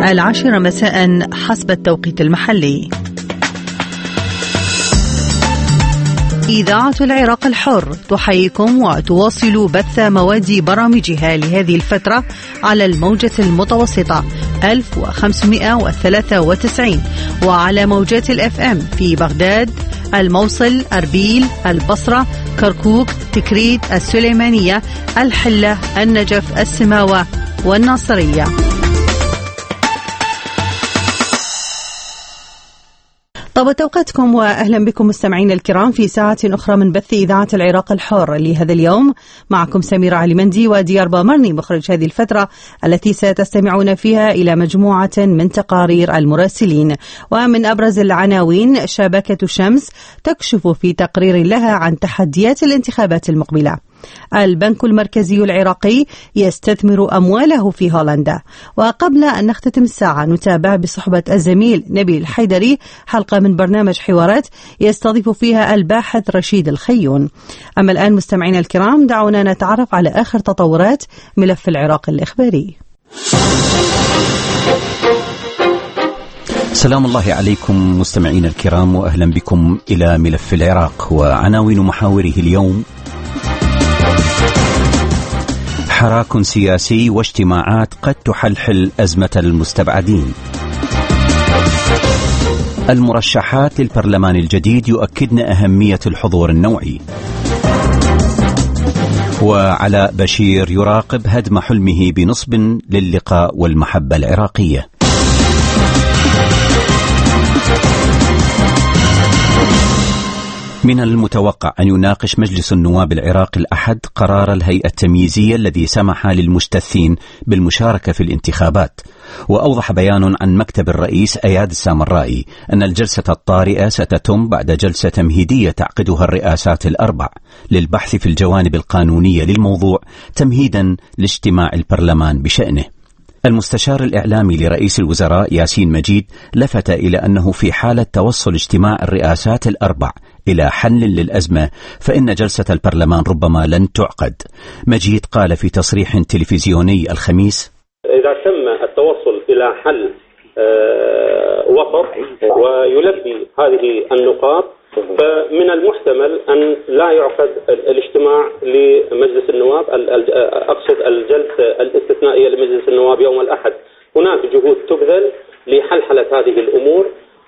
10 مساء حسب التوقيت المحلي. إذاعة العراق الحر تحييكم وتواصل بث مواد برامجها لهذه الفترة على الموجة المتوسطة 1593 وعلى موجات الFM في بغداد، الموصل، أربيل، البصرة، كركوك، تكريت، السليمانية، الحلة، النجف، السماوة والناصرية. طابت أوقاتكم وأهلا بكم مستمعين الكرام في ساعة أخرى من بث إذاعة العراق الحر لهذا اليوم. معكم سميرة علي مندي وديار بامرني مخرج هذه الفترة التي ستستمعون فيها إلى مجموعة من تقارير المراسلين. ومن أبرز العناوين: شبكة شمس تكشف في تقرير لها عن تحديات الانتخابات المقبلة. البنك المركزي العراقي يستثمر أمواله في هولندا. وقبل أن نختتم الساعة نتابع بصحبة الزميل نبيل الحيدري حلقة من برنامج حوارات يستضيف فيها الباحث رشيد الخيون. أما الآن مستمعينا الكرام دعونا نتعرف على آخر تطورات ملف العراق الإخباري. سلام الله عليكم مستمعينا الكرام وأهلا بكم إلى ملف العراق وعناوين محاوره اليوم: حراك سياسي واجتماعات قد تحلحل أزمة المستبعدين. المرشحات للبرلمان الجديد يؤكدن أهمية الحضور النوعي. وعلاء بشير يراقب هدم حلمه بنصب للقاء والمحبة العراقية. من المتوقع أن يناقش مجلس النواب العراقي الأحد قرار الهيئة التمييزية الذي سمح للمجتثين بالمشاركة في الانتخابات. وأوضح بيان عن مكتب الرئيس أياد السامرائي أن الجلسة الطارئة ستتم بعد جلسة تمهيدية تعقدها الرئاسات الأربع للبحث في الجوانب القانونية للموضوع تمهيدا لاجتماع البرلمان بشأنه. المستشار الإعلامي لرئيس الوزراء ياسين مجيد لفت إلى أنه في حالة توصل اجتماع الرئاسات الأربع إلى حل للأزمة فإن جلسة البرلمان ربما لن تعقد. مجيد قال في تصريح تلفزيوني الخميس: إذا تم التوصل إلى حل وسط ويلبي هذه النقاط فمن المحتمل أن لا يعقد الاجتماع لمجلس النواب، أقصد الجلسة الاستثنائية لمجلس النواب يوم الأحد. هناك جهود تبذل لحلحلة هذه الأمور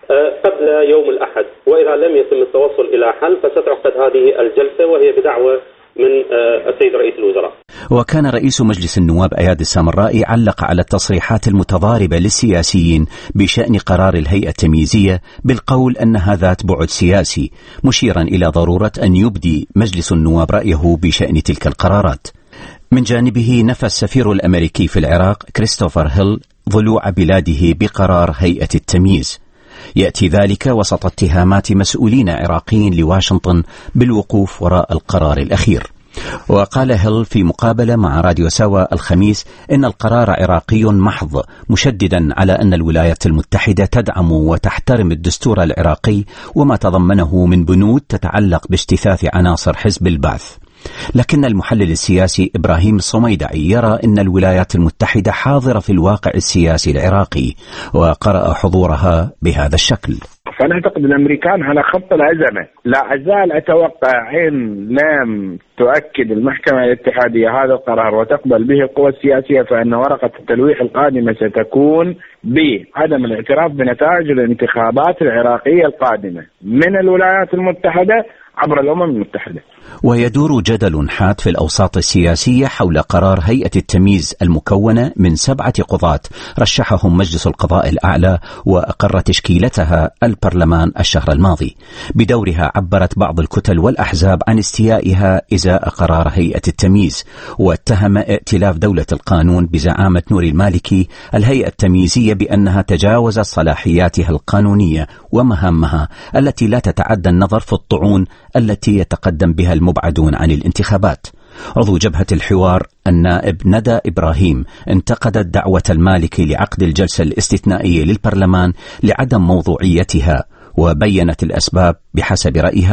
قبل يوم الأحد، وإذا لم يتم التوصل إلى حل فستعقد هذه الجلسة وهي بدعوة من السيد رئيس الوزراء. وكان رئيس مجلس النواب أياد السامرائي علق على التصريحات المتضاربة للسياسيين بشأن قرار الهيئة التمييزية بالقول أنها ذات بعد سياسي، مشيرا إلى ضرورة أن يبدي مجلس النواب رأيه بشأن تلك القرارات. من جانبه نفى السفير الأمريكي في العراق كريستوفر هيل ضلوع بلاده بقرار هيئة التمييز. يأتي ذلك وسط اتهامات مسؤولين عراقيين لواشنطن بالوقوف وراء القرار الأخير. وقال هيل في مقابلة مع راديو سوا الخميس إن القرار عراقي محض، مشددا على أن الولايات المتحدة تدعم وتحترم الدستور العراقي وما تضمنه من بنود تتعلق باجتثاث عناصر حزب البعث. لكن المحلل السياسي إبراهيم الصميدعي يرى أن الولايات المتحدة حاضرة في الواقع السياسي العراقي وقرأ حضورها بهذا الشكل: فأنا أعتقد الأمريكان على خط الأزمة. لا أزال أتوقع إن لم تؤكد المحكمة الاتحادية هذا القرار وتقبل به القوى السياسية فإن ورقة التلويح القادمة ستكون بعدم الاعتراف بنتائج الانتخابات العراقية القادمة من الولايات المتحدة عبر الأمم المتحدة. ويدور جدل حاد في الأوساط السياسية حول قرار هيئة التمييز المكونة من 7 قضاة رشحهم مجلس القضاء الأعلى وأقر تشكيلتها البرلمان الشهر الماضي. بدورها عبرت بعض الكتل والأحزاب عن استيائها إزاء قرار هيئة التمييز، واتهم ائتلاف دولة القانون بزعامة نور المالكي الهيئة التمييزية بأنها تجاوزت صلاحياتها القانونية ومهامها التي لا تتعدى النظر في الطعون التي يتقدم بها المبعدون عن الانتخابات. عضو جبهة الحوار النائب ندى إبراهيم انتقدت دعوة المالكي لعقد الجلسة الاستثنائية للبرلمان لعدم موضوعيتها، وبينت الأسباب بحسب رأيها: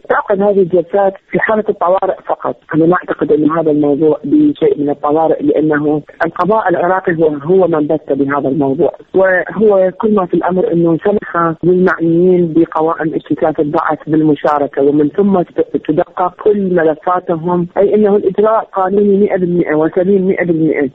تعقد هذه الجلسات في حالة الطوارئ فقط. أنا ما أعتقد أن هذا الموضوع بشيء من الطوارئ، لأنه القضاء العراقي هو من بث بهذا الموضوع، وهو كل ما في الأمر أنه سمح للمعنيين بقوائم اشتكاك البعث بالمشاركة، ومن ثم تدقق كل ملفاتهم، أي أنه الإجراء قانوني 100% وسليم 100%.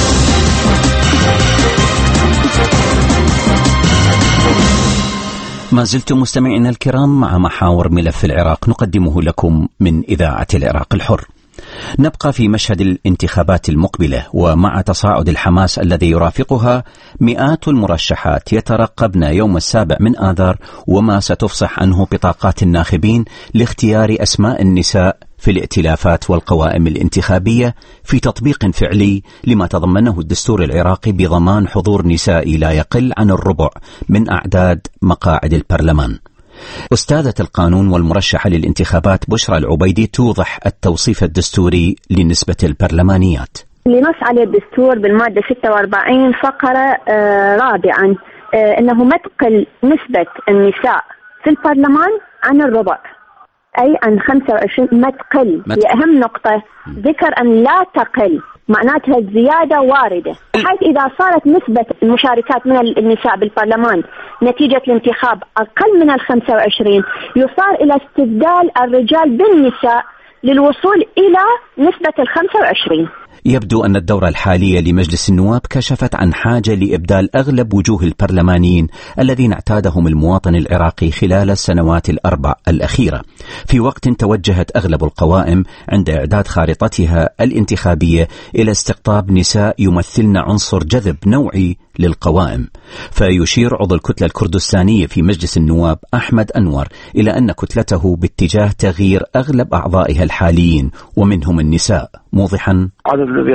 ما زلتم مستمعينا الكرام مع محاور ملف العراق نقدمه لكم من إذاعة العراق الحر. نبقى في مشهد الانتخابات المقبلة، ومع تصاعد الحماس الذي يرافقها مئات المرشحات يترقبن يوم 7 آذار وما ستفصح عنه بطاقات الناخبين لاختيار أسماء النساء في الائتلافات والقوائم الانتخابية في تطبيق فعلي لما تضمنه الدستور العراقي بضمان حضور نسائي لا يقل عن الربع من أعداد مقاعد البرلمان. أستاذة القانون والمرشحة للانتخابات بشرى العبيدي توضح التوصيف الدستوري لنسبة البرلمانيات. لنص على الدستور بالمادة 46 فقرة رابعا أنه ما تقل نسبة النساء في البرلمان عن الربع، أي عن 25 ما تقل. هي أهم نقطة ذكر أن لا تقل، معناتها الزيادة واردة، حيث إذا صارت نسبة المشاركات من النساء بالبرلمان نتيجة الانتخاب أقل من 25 يصار إلى استبدال الرجال بالنساء للوصول إلى نسبة 25. يبدو أن الدورة الحالية لمجلس النواب كشفت عن حاجة لإبدال أغلب وجوه البرلمانيين الذين اعتادهم المواطن العراقي خلال السنوات الأربع الأخيرة، في وقت توجهت أغلب القوائم عند إعداد خارطتها الانتخابية إلى استقطاب نساء يمثلن عنصر جذب نوعي للقوائم. فيشير عضو الكتلة الكردستانية في مجلس النواب أحمد أنور إلى أن كتلته باتجاه تغيير أغلب أعضائها الحاليين ومنهم النساء، موضحا: العدد الذي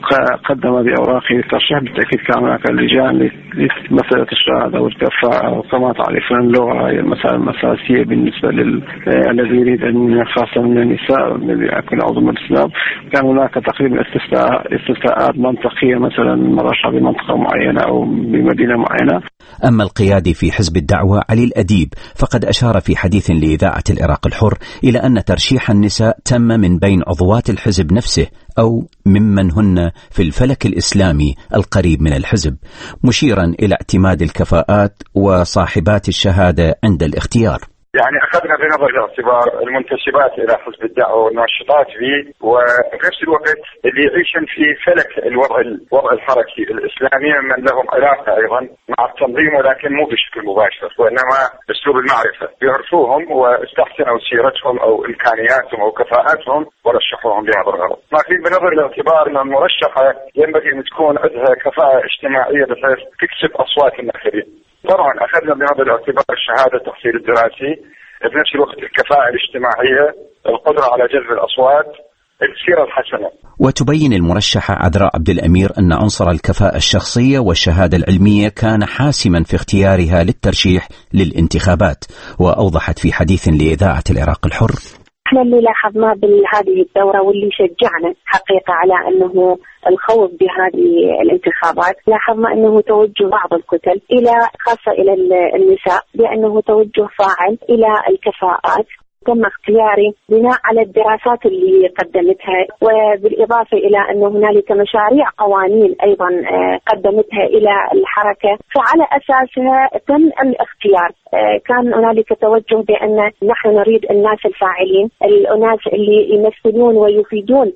قدم بأوراقه للترشيح بالتأكيد كان هناك لجان لمسألة الشهادة والكفاءة، وكما تعرفون اللغة هي المسألة الأساسية بالنسبة للذي يريد أن خاصة من النساء الذي يكون عضو مجلس النواب. كان هناك تقريبا استثناءات منطقية، مثلا مرشح بمنطقة معينة أو بمدينة معينة. أما القيادي في حزب الدعوة علي الأديب فقد أشار في حديث لإذاعة العراق الحر إلى أن ترشيح النساء تم من بين عضوات الحزب نفسه أو ممن هن في الفلك الإسلامي القريب من الحزب، مشيرا إلى اعتماد الكفاءات وصاحبات الشهادة عند الاختيار. يعني أخذنا بنظر الاعتبار المنتسبات إلى حزب الدعوة والناشطات فيه، وفي نفس الوقت اللي يعيشن في فلك الوضع الحركي الإسلامي من لهم علاقة أيضا مع التنظيم، ولكن مو بشكل مباشر وإنما بأسلوب المعرفة، يعرفوهم واستحسنوا سيرتهم أو إمكانياتهم أو كفاءاتهم ورشحوهم بهذا الغرض. ماخذين بنظر الاعتبار أن المرشحة ينبغي أن تكون عندها كفاءة اجتماعية بحيث تكسب أصوات الناخبين. طبعا أخذنا بهذا الاعتبار الشهادة التحصيل الدراسي، في نفس الوقت الكفاءة الاجتماعية، القدرة على جذب الأصوات، السيرة الحسنة. وتبين المرشحة عذراء عبد الأمير أن عنصر الكفاءة الشخصية والشهادة العلمية كان حاسما في اختيارها للترشيح للانتخابات، وأوضحت في حديث لإذاعة العراق الحر: احنا اللي لاحظناه بهذه الدورة واللي شجعنا حقيقة على انه الخوض بهذه الانتخابات، لاحظنا انه توجه بعض الكتل الى خاصة الى النساء بانه توجه فاعل الى الكفاءات. تم اختياري بناء على الدراسات اللي قدمتها، وبالإضافة إلى أن هنالك مشاريع قوانين أيضا قدمتها إلى الحركة، فعلى أساسها تم الاختيار. كان هنالك توجه بأن نحن نريد الناس الفاعلين، الناس اللي يمثلون ويفيدون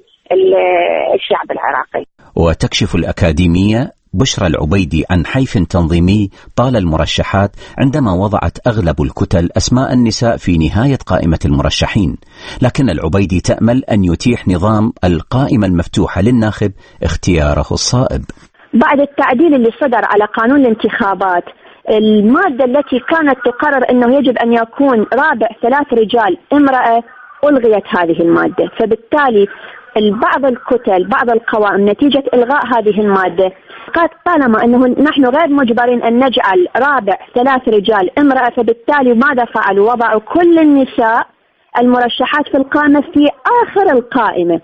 الشعب العراقي. وتكشف الأكاديمية بشرى العبيدي عن حيف تنظيمي طال المرشحات عندما وضعت أغلب الكتل أسماء النساء في نهاية قائمة المرشحين، لكن العبيدي تأمل أن يتيح نظام القائمة المفتوحة للناخب اختياره الصائب. بعد التعديل اللي صدر على قانون الانتخابات، المادة التي كانت تقرر أنه يجب أن يكون رابع 3 رجال امرأة ألغيت هذه المادة، فبالتالي بعض الكتل بعض القوائم نتيجة إلغاء هذه المادة قد طالما أنه نحن غير مجبرين أن نجعل رابع 3 رجال امرأة، فبالتالي ماذا فعلوا؟ وضعوا كل النساء المرشحات في القائمة في آخر القائمة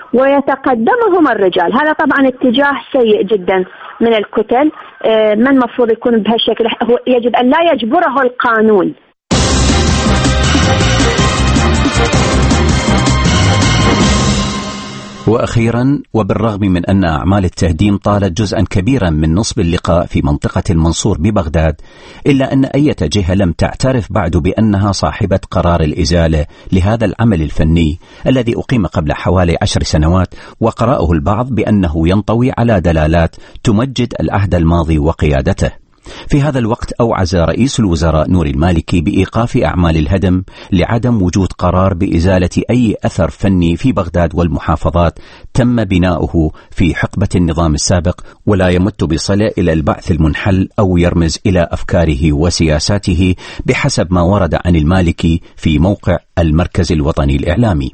ويتقدمهم الرجال. هذا طبعا اتجاه سيء جدا من الكتل، ما المفروض يكون بهالشكل، يجب أن لا يجبره القانون. وأخيرا، وبالرغم من أن أعمال التهديم طالت جزءا كبيرا من نصب اللقاء في منطقة المنصور ببغداد، إلا أن أي جهة لم تعترف بعد بأنها صاحبة قرار الإزالة لهذا العمل الفني الذي أقيم قبل حوالي 10 سنوات، وقرأه البعض بأنه ينطوي على دلالات تمجد العهد الماضي وقيادته. في هذا الوقت أوعز رئيس الوزراء نور المالكي بإيقاف أعمال الهدم لعدم وجود قرار بإزالة أي أثر فني في بغداد والمحافظات تم بناؤه في حقبة النظام السابق، ولا يمت بصلة إلى البعث المنحل أو يرمز إلى أفكاره وسياساته بحسب ما ورد عن المالكي في موقع المركز الوطني الإعلامي.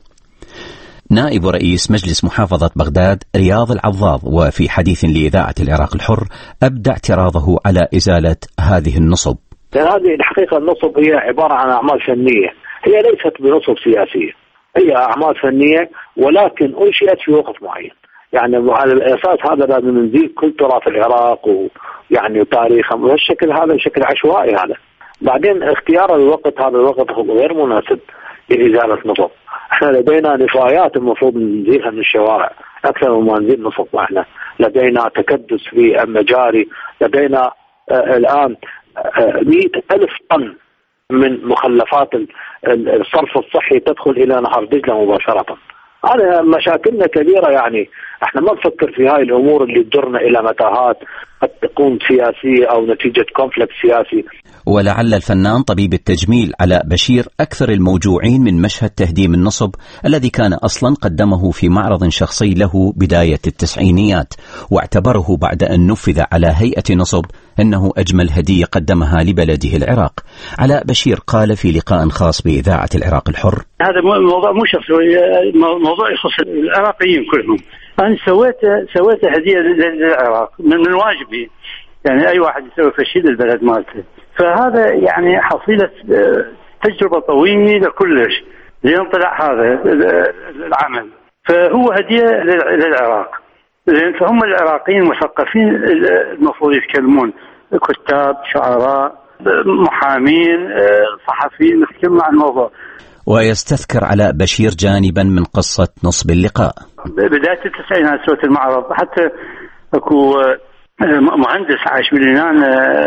نائب رئيس مجلس محافظة بغداد رياض العضاض وفي حديث لإذاعة العراق الحر أبدى اعتراضه على إزالة هذه النصب. هذه الحقيقة النصب هي عبارة عن أعمال فنية، هي ليست بنصب سياسية، هي أعمال فنية ولكن أنشئت في وقت معين، يعني على الأساس هذا لازم نزيد كل تراث العراق ويعني تاريخه، والشكل هذا شكل عشوائي هذا. بعدين اختيار الوقت، هذا الوقت غير مناسب لإزالة نصب. احنا لدينا نفايات المفروض ننزلها من الشوارع اكثر مما ننزل نصب. احنا لدينا تكدس في المجاري، لدينا الان 100,000 طن من مخلفات الصرف الصحي تدخل الى نهر دجلة مباشرة. هذه مشاكلنا كبيرة، يعني احنا ما نفكر في هاي الامور اللي تجرنا الى متاهات قد تكون سياسية او نتيجة كونفليكت سياسي. ولعل الفنان طبيب التجميل علاء بشير أكثر الموجوعين من مشهد تهديم النصب الذي كان أصلا قدمه في معرض شخصي له بداية التسعينيات، واعتبره بعد أن نفذ على هيئة نصب أنه أجمل هدية قدمها لبلده العراق. علاء بشير قال في لقاء خاص بإذاعة العراق الحر: هذا موضوع مو شخصي، موضوع يخص العراقيين كلهم. أنا سويت هدية للعراق من واجبي، يعني أي واحد يسوي فشيل البلد مالته. فهذا يعني حصيلة تجربة طويلة كلش لين طلع هذا العمل، فهو هدية للعراق. فهم العراقيين مثقفين المفروض يتكلمون، كتاب، شعراء، محامين، صحفيين، يتكلمون عن الموضوع. ويستذكر علاء بشير جانبا من قصة نصب اللقاء. بداية التسعينات سويت المعرض، حتى اكو مهندس عايش باليونان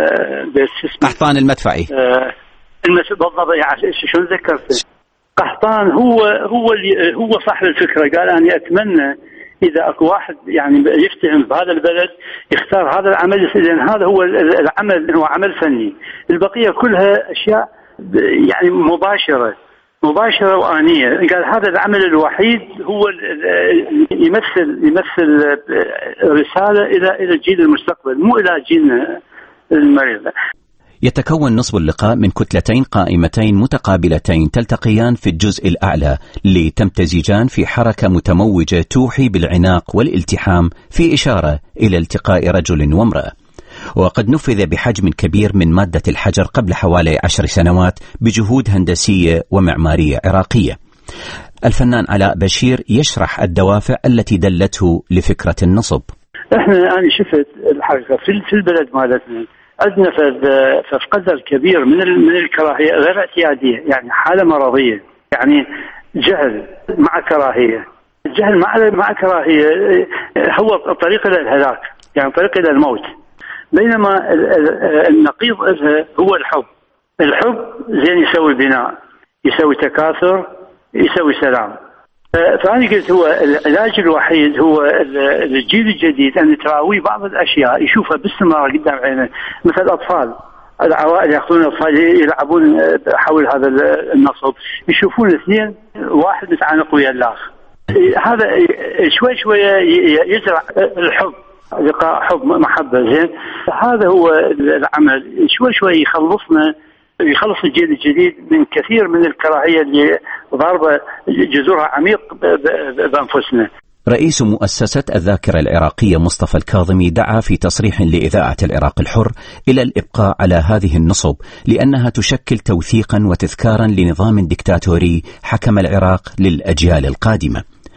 قحطان المدفعي، بالضبط، يعني شو ذكرت قحطان هو صاحب الفكرة. قال أنا أتمنى إذا أكو واحد يعني يفتهم بهذا البلد يختار هذا العمل، لأن هذا هو العمل، هو عمل فني. البقية كلها أشياء يعني مباشرة وآنية. قال هذا العمل الوحيد هو يمثل رسالة إلى الجيل المستقبل، مو إلى جيلنا المريض. يتكون نصب اللقاء من كتلتين قائمتين متقابلتين تلتقيان في الجزء الأعلى لتمتزجان في حركة متموجة توحي بالعناق والالتحام، في إشارة إلى التقاء رجل وامرأة. وقد نفذ بحجم كبير من مادة الحجر قبل حوالي 10 سنوات بجهود هندسية ومعمارية عراقية. الفنان علاء بشير يشرح الدوافع التي دلته لفكرة النصب. أنا شفت الحقيقة في البلد مالتنا عندنا في قدر كبير من الكراهية غير اعتيادية، يعني حالة مرضية، يعني جهل مع كراهية. الجهل مع كراهية هو طريق إلى الهلاك، يعني طريق إلى الموت. بينما النقيض لها هو الحب زين يسوي بناء، يسوي تكاثر، يسوي سلام. فأنا قلت هو العلاج الوحيد هو الجيل الجديد أن تراوي بعض الأشياء يشوفها باستمرار قدام عينه، مثل الأطفال، العوائل يأخذون الأطفال يلعبون حول هذا النصب، يشوفون الاثنين واحد متعانق ويا الآخر. هذا شوي يزرع الحب، لقاء حب، محبة، زين. هذا هو العمل، شوي يخلص الجيل الجديد من كثير من الكراهية اللي ضاربة جذورها عميق بأنفسنا. رئيس مؤسسة الذاكرة العراقية مصطفى الكاظمي دعا في تصريح لإذاعة العراق الحر إلى الإبقاء على هذه النصب لأنها تشكل توثيقا وتذكارا لنظام ديكتاتوري حكم العراق للأجيال القادمة.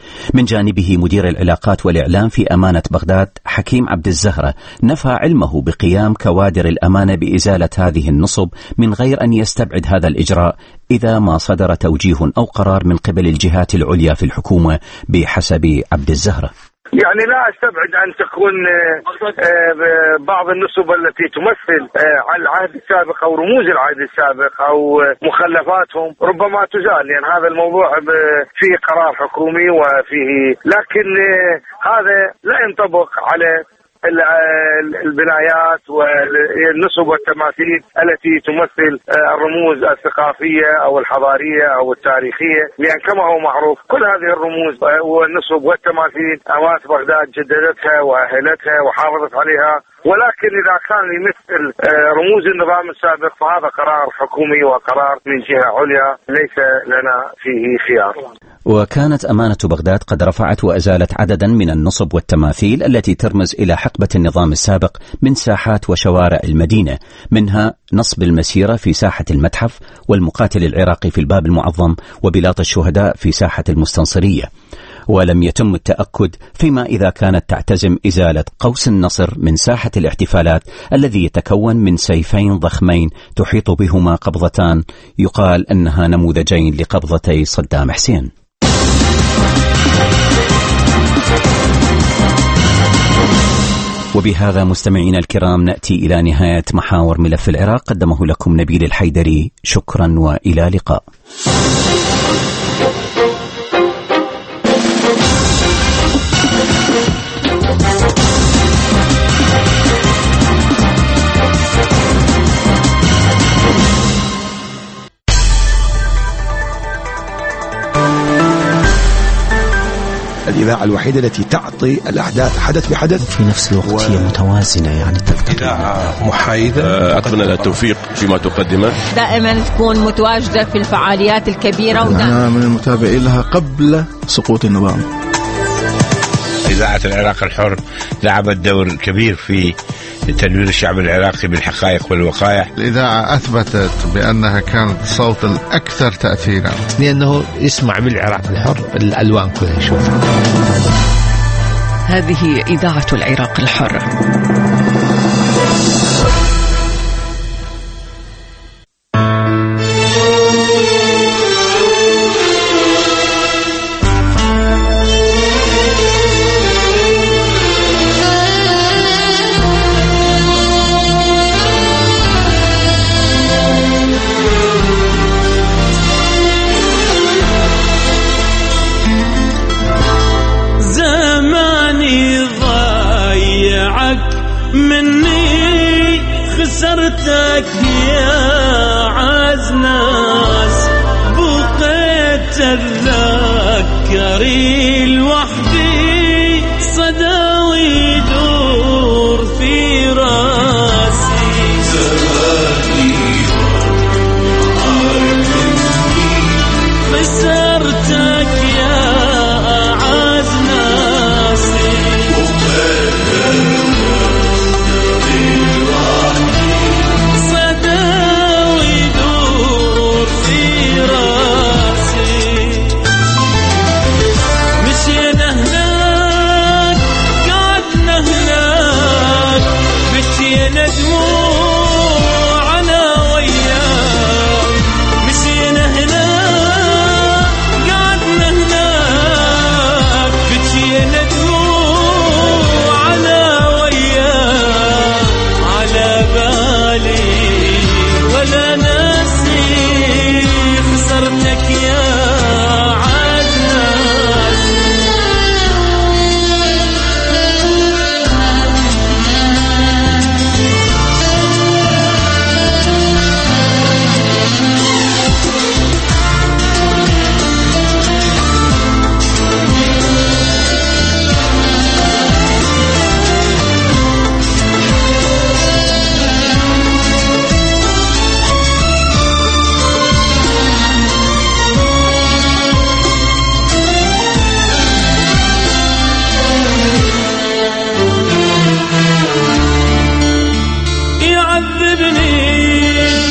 من جانبه مدير العلاقات والإعلام في أمانة بغداد حكيم عبد الزهرة نفى علمه بقيام كوادر الأمانة بإزالة هذه النصب من غير أن يستبعد هذا الإجراء إذا ما صدر توجيه أو قرار من قبل الجهات العليا في الحكومة بحسب عبد الزهرة. يعني لا أستبعد أن تكون بعض النصب التي تمثل على العهد السابق أو رموز العهد السابق أو مخلفاتهم ربما تزال، لأن هذا الموضوع فيه قرار حكومي وفيه، لكن هذا لا ينطبق على البنايات والنصب والتماثيل التي تمثل الرموز الثقافية أو الحضارية أو التاريخية، لأن كما هو معروف كل هذه الرموز والنصب والتماثيل أمانة بغداد جددتها وأهلتها وحافظت عليها، ولكن إذا كان يمثل رموز النظام السابق فهذا قرار حكومي وقرار من جهة عليا ليس لنا فيه خيار. وكانت أمانة بغداد قد رفعت وأزالت عددا من النصب والتماثيل التي ترمز إلى حقبة النظام السابق من ساحات وشوارع المدينة، منها نصب المسيرة في ساحة المتحف، والمقاتل العراقي في الباب المعظم، وبلاط الشهداء في ساحة المستنصرية. ولم يتم التأكد فيما إذا كانت تعتزم إزالة قوس النصر من ساحة الاحتفالات الذي يتكون من سيفين ضخمين تحيط بهما قبضتان يقال أنها نموذجين لقبضتي صدام حسين. وبهذا مستمعينا الكرام نأتي إلى نهاية محاور ملف العراق، قدمه لكم نبيل الحيدري. شكرا وإلى لقاء. الإذاعة الوحيدة التي تعطي الأحداث حدث بحدث في نفس الوقت هي متوازنة، يعني إذاعة محايدة. أتمنى لها التوفيق فيما تقدمه، دائما تكون متواجدة في الفعاليات الكبيرة، أنا من المتابعين لها قبل سقوط النظام. إذاعة العراق الحر لعبت دور كبير في تنوير الشعب العراقي بالحقائق والوقائع. الإذاعة أثبتت بأنها كانت صوت الأكثر تأثيرا، لأنه يسمع بالعراق الحر الألوان كلها يشوفها. هذه إذاعة العراق الحر. مني خسرتك يا عزناس، بقيت أتذكري لوحدي صدى ويدور في راسي. زماني خسرتك يا عزناسي،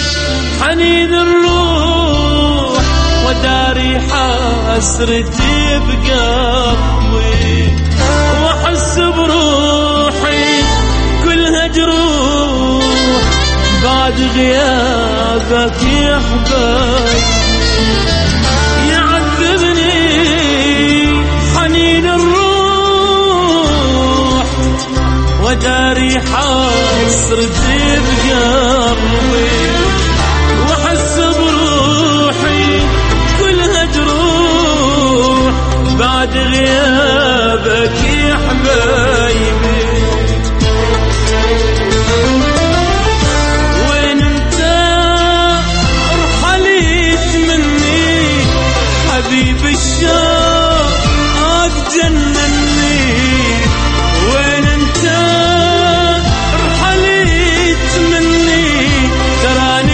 حنين الروح وداري حسرتي بقلبي واحس بروحي كلها جروح بعد غيابك يا حبايب يعذبني حنين الروح وداري حسرتي بقلبي واحس بروحي كلها جروح بعد غيابك يا حبايبي وين انت رحلت مني حبيب الشوق جنني وين انت رحلت مني تراني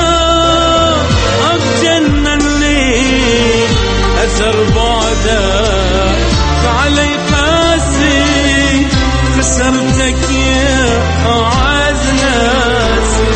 الشوق جنني أثر بعدك علي قاسي خسرتك يا أعز ناسي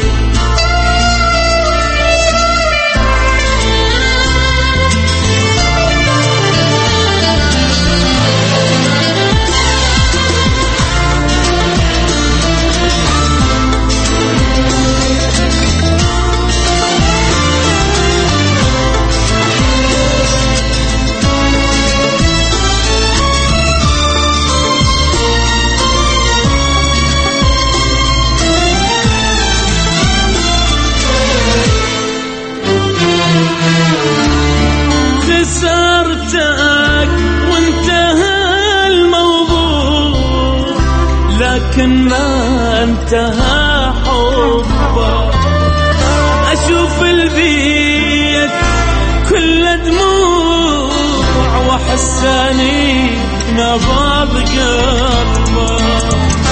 خسرتك وانتهى الموضوع لكن ما انتهى حبك أشوف البيت كل دموع وحساني نبض قلبك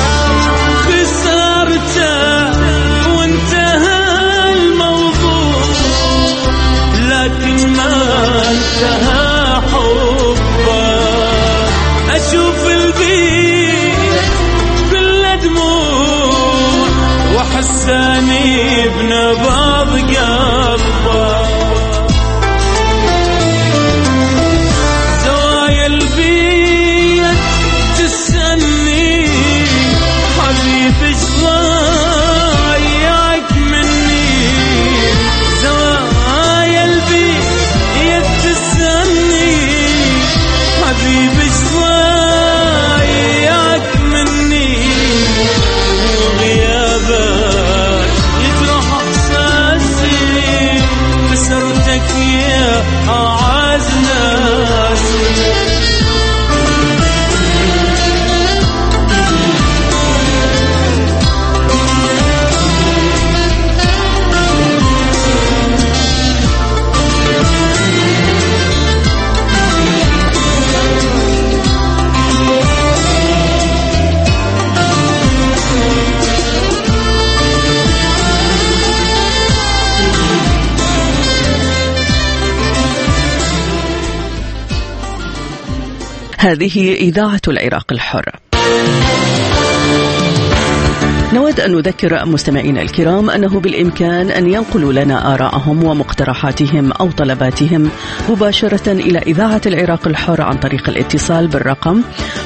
خسرتك وانتهى الموضوع لكن ما انتهى حبك أشوف البيت كل دموع وحساني بنبض قلبك زوايا البيت تستني حبيب ضايعك مني زوايا البيت تستني حبيب ضايعك مني وغيابك يجرح احساسي خسرتك يا اعز ناسي هذه إذاعة العراق الحر. نود أن نذكر مستمعينا الكرام أنه بالإمكان أن ينقلوا لنا آراءهم ومقترحاتهم أو طلباتهم مباشرة إلى إذاعة العراق الحر عن طريق الاتصال بالرقم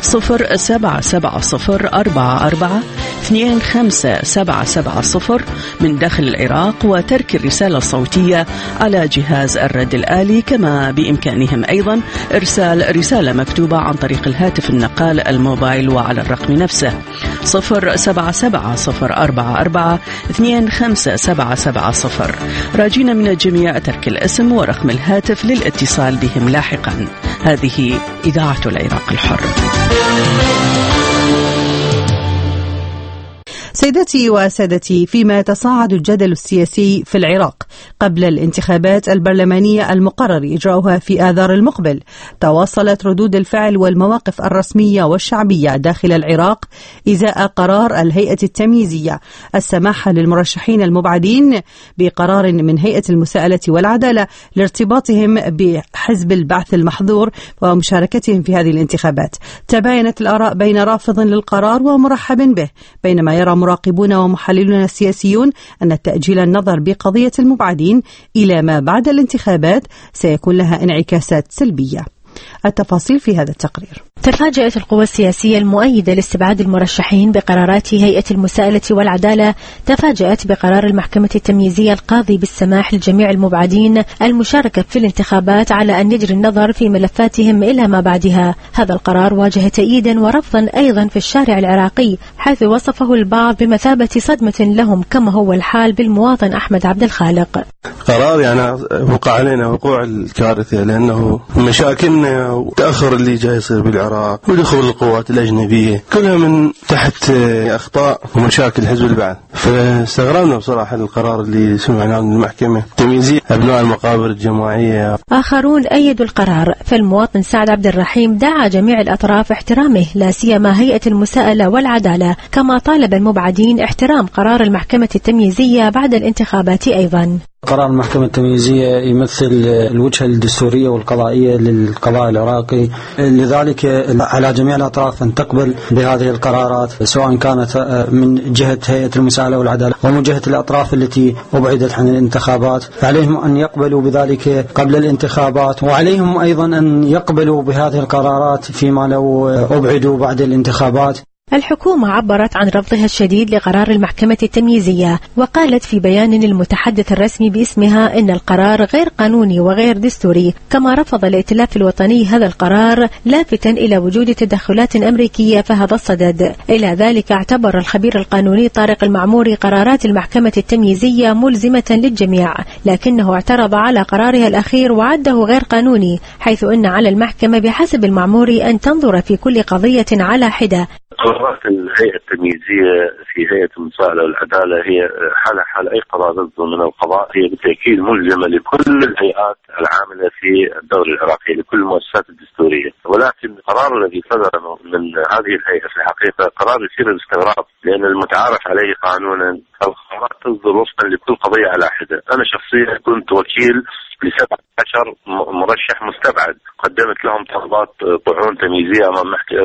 0770442570 من داخل العراق وترك الرسالة الصوتية على جهاز الرد الآلي، كما بإمكانهم أيضا إرسال رسالة مكتوبة عن طريق الهاتف النقال الموبايل وعلى الرقم نفسه 0770442570. راجين من الجميع ترك الاسم ورقم الهاتف للاتصال بهم لاحقا. هذه إذاعة العراق الحر. سيدتي وسادتي، فيما يتصاعد الجدل السياسي في العراق قبل الانتخابات البرلمانية المقرر إجراؤها في آذار المقبل، تواصلت ردود الفعل والمواقف الرسمية والشعبية داخل العراق إزاء قرار الهيئة التمييزية السماح للمرشحين المبعدين بقرار من هيئة المساءلة والعدالة لارتباطهم بحزب البعث المحظور ومشاركتهم في هذه الانتخابات. تباينت الآراء بين رافض للقرار ومرحب به، بينما يرى مراقبون ومحللون السياسيون أن تأجيل النظر بقضية المبعدين إلى ما بعد الانتخابات سيكون لها انعكاسات سلبية. التفاصيل في هذا التقرير. تفاجأت القوى السياسية المؤيدة لاستبعاد المرشحين بقرارات هيئة المساءلة والعدالة تفاجأت بقرار المحكمة التمييزية القاضي بالسماح لجميع المبعدين المشاركة في الانتخابات على أن يجري النظر في ملفاتهم إلى ما بعدها. هذا القرار واجه تأييدا ورفضا أيضا في الشارع العراقي، حيث وصفه البعض بمثابة صدمة لهم، كما هو الحال بالمواطن أحمد عبد الخالق. قرار يعني وقع علينا وقوع الكارثة، لأنه مشاكلنا وتأخر اللي جاي يصير بالعراق ودخول القوات الأجنبية كلها من تحت أخطاء ومشاكل حزب البعث. فاستغربنا بصراحة القرار اللي سمعناه من المحكمة التمييزية أبناء المقابر الجماعية. آخرون أيدوا القرار، فالمواطن سعد عبد الرحيم دعا جميع الأطراف احترامه، لا سيما هيئة المساءلة والعدالة، كما طالب المبعدين احترام قرار المحكمة التمييزية بعد الانتخابات أيضا. قرار المحكمة التمييزية يمثل الوجهة الدستورية والقضائية للقضاء العراقي، لذلك على جميع الأطراف أن تقبل بهذه القرارات، سواء كانت من جهة هيئة المساءلة والعدالة ومن جهة الأطراف التي أبعدت عن الانتخابات، فعليهم أن يقبلوا بذلك قبل الانتخابات، وعليهم أيضا أن يقبلوا بهذه القرارات فيما لو أبعدوا بعد الانتخابات. الحكومة عبرت عن رفضها الشديد لقرار المحكمة التمييزية، وقالت في بيان المتحدث الرسمي باسمها إن القرار غير قانوني وغير دستوري، كما رفض الائتلاف الوطني هذا القرار لافتا إلى وجود تدخلات أمريكية في هذا الصدد. إلى ذلك اعتبر الخبير القانوني طارق المعموري قرارات المحكمة التمييزية ملزمة للجميع، لكنه اعترض على قرارها الأخير وعده غير قانوني، حيث أن على المحكمة بحسب المعموري أن تنظر في كل قضية على حدة. قرارات الهيئة التمييزية في هيئة المساءلة والعدالة هي حال أي قرار يصدر من القضاء هي بالتأكيد ملزمة لكل الهيئات العاملة في الدولة العراقية، لكل المؤسسات الدستورية، ولكن القرار الذي صدر من هذه الهيئة في الحقيقة قرار يثير الاستغراب، لأن المتعارف عليه قانونا القرارات تصدر وفقا لكل قضية على حدة. أنا شخصيا كنت وكيل ل17 مرشح مستبعد، قدمت لهم طلبات طعون تمييزية أمام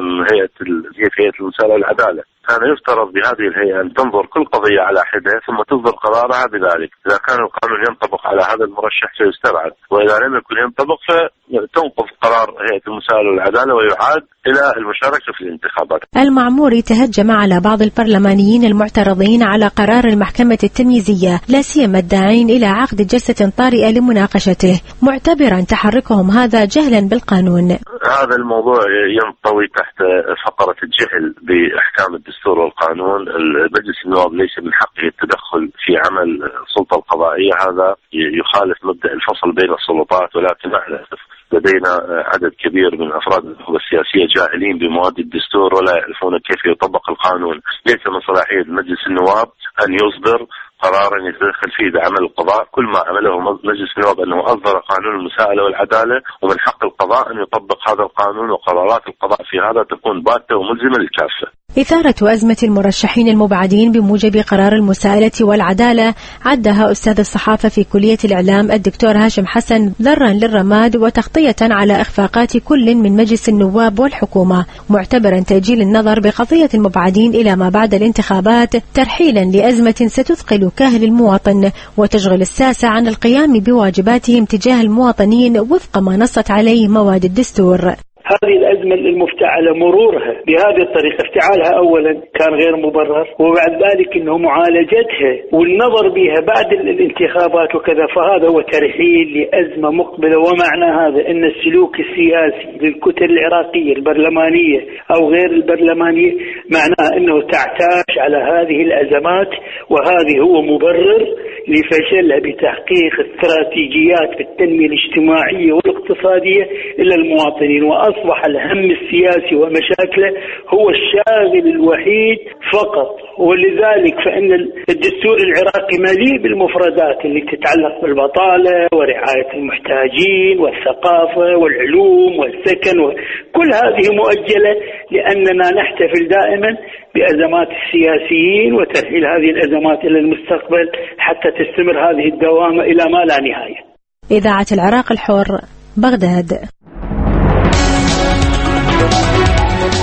هيئة المساءلة والعدالة. كان يفترض بهذه الهيئة أن تنظر كل قضية على حدة ثم تصدر قرارها بذلك. إذا كان القانون ينطبق على هذا المرشح سيستبعد، وإذا لم يكن ينطبق فتنقض قرار هيئة المساءلة والعدالة ويعاد إلى المشاركة في الانتخابات. المعموري تهجم على بعض البرلمانيين المعترضين على قرار المحكمة التمييزية، لا سيما الداعين إلى عقد جلسة طارئة لمناقشته، معتبرا تحركهم هذا جهلا بالقانون. هذا الموضوع ينطوي تحت فقرة الجهل بأحكام الدستور والقانون. مجلس النواب ليس من حقه التدخل في عمل السلطة القضائية، هذا يخالف مبدأ الفصل بين السلطات، ولكن مع الأسف لدينا عدد كبير من أفراد النخبة السياسية جاهلين بمواد الدستور ولا يعرفون كيف يطبق القانون. ليس من صلاحية مجلس النواب أن يصدر قرارا يتدخل فيه بعمل القضاء. كل ما عمله مجلس النواب أنه أصدر قانون المساءلة والعدالة، ومن حق القضاء أن يطبق هذا القانون، وقرارات القضاء في هذا تكون باتة وملزمة للكافة. إثارة أزمة المرشحين المبعدين بموجب قرار المساءلة والعدالة عدها أستاذ الصحافة في كلية الإعلام الدكتور هاشم حسن ذرا للرماد وتغطية على إخفاقات كل من مجلس النواب والحكومة، معتبرا تأجيل النظر بقضية المبعدين إلى ما بعد الانتخابات ترحيلا لأزمة ستثقل كاهل المواطن وتشغل الساسة عن القيام بواجباتهم تجاه المواطنين وفق ما نصت عليه مواد الدستور. هذه الأزمة المفتعلة مرورها بهذه الطريقة، افتعالها أولا كان غير مبرر، وبعد ذلك أنه معالجتها والنظر بها بعد الانتخابات وكذا، فهذا هو ترحيل لأزمة مقبلة. ومعنى هذا أن السلوك السياسي للكتل العراقية البرلمانية أو غير البرلمانية معناه أنه تعتاش على هذه الأزمات، وهذه هو مبرر لفشلها بتحقيق استراتيجيات في التنمية الاجتماعية والاقتصادية إلى المواطنين. وأصبح الهم السياسي ومشاكله هو الشاغل الوحيد فقط، ولذلك فإن الدستور العراقي مليء بالمفردات اللي تتعلق بالبطالة ورعاية المحتاجين والثقافة والعلوم والسكن، كل هذه مؤجلة لأننا نحتفل دائما بأزمات السياسيين وترحيل هذه الأزمات إلى المستقبل حتى تستمر هذه الدوامة إلى ما لا نهاية. إذاعة العراق الحر، بغداد.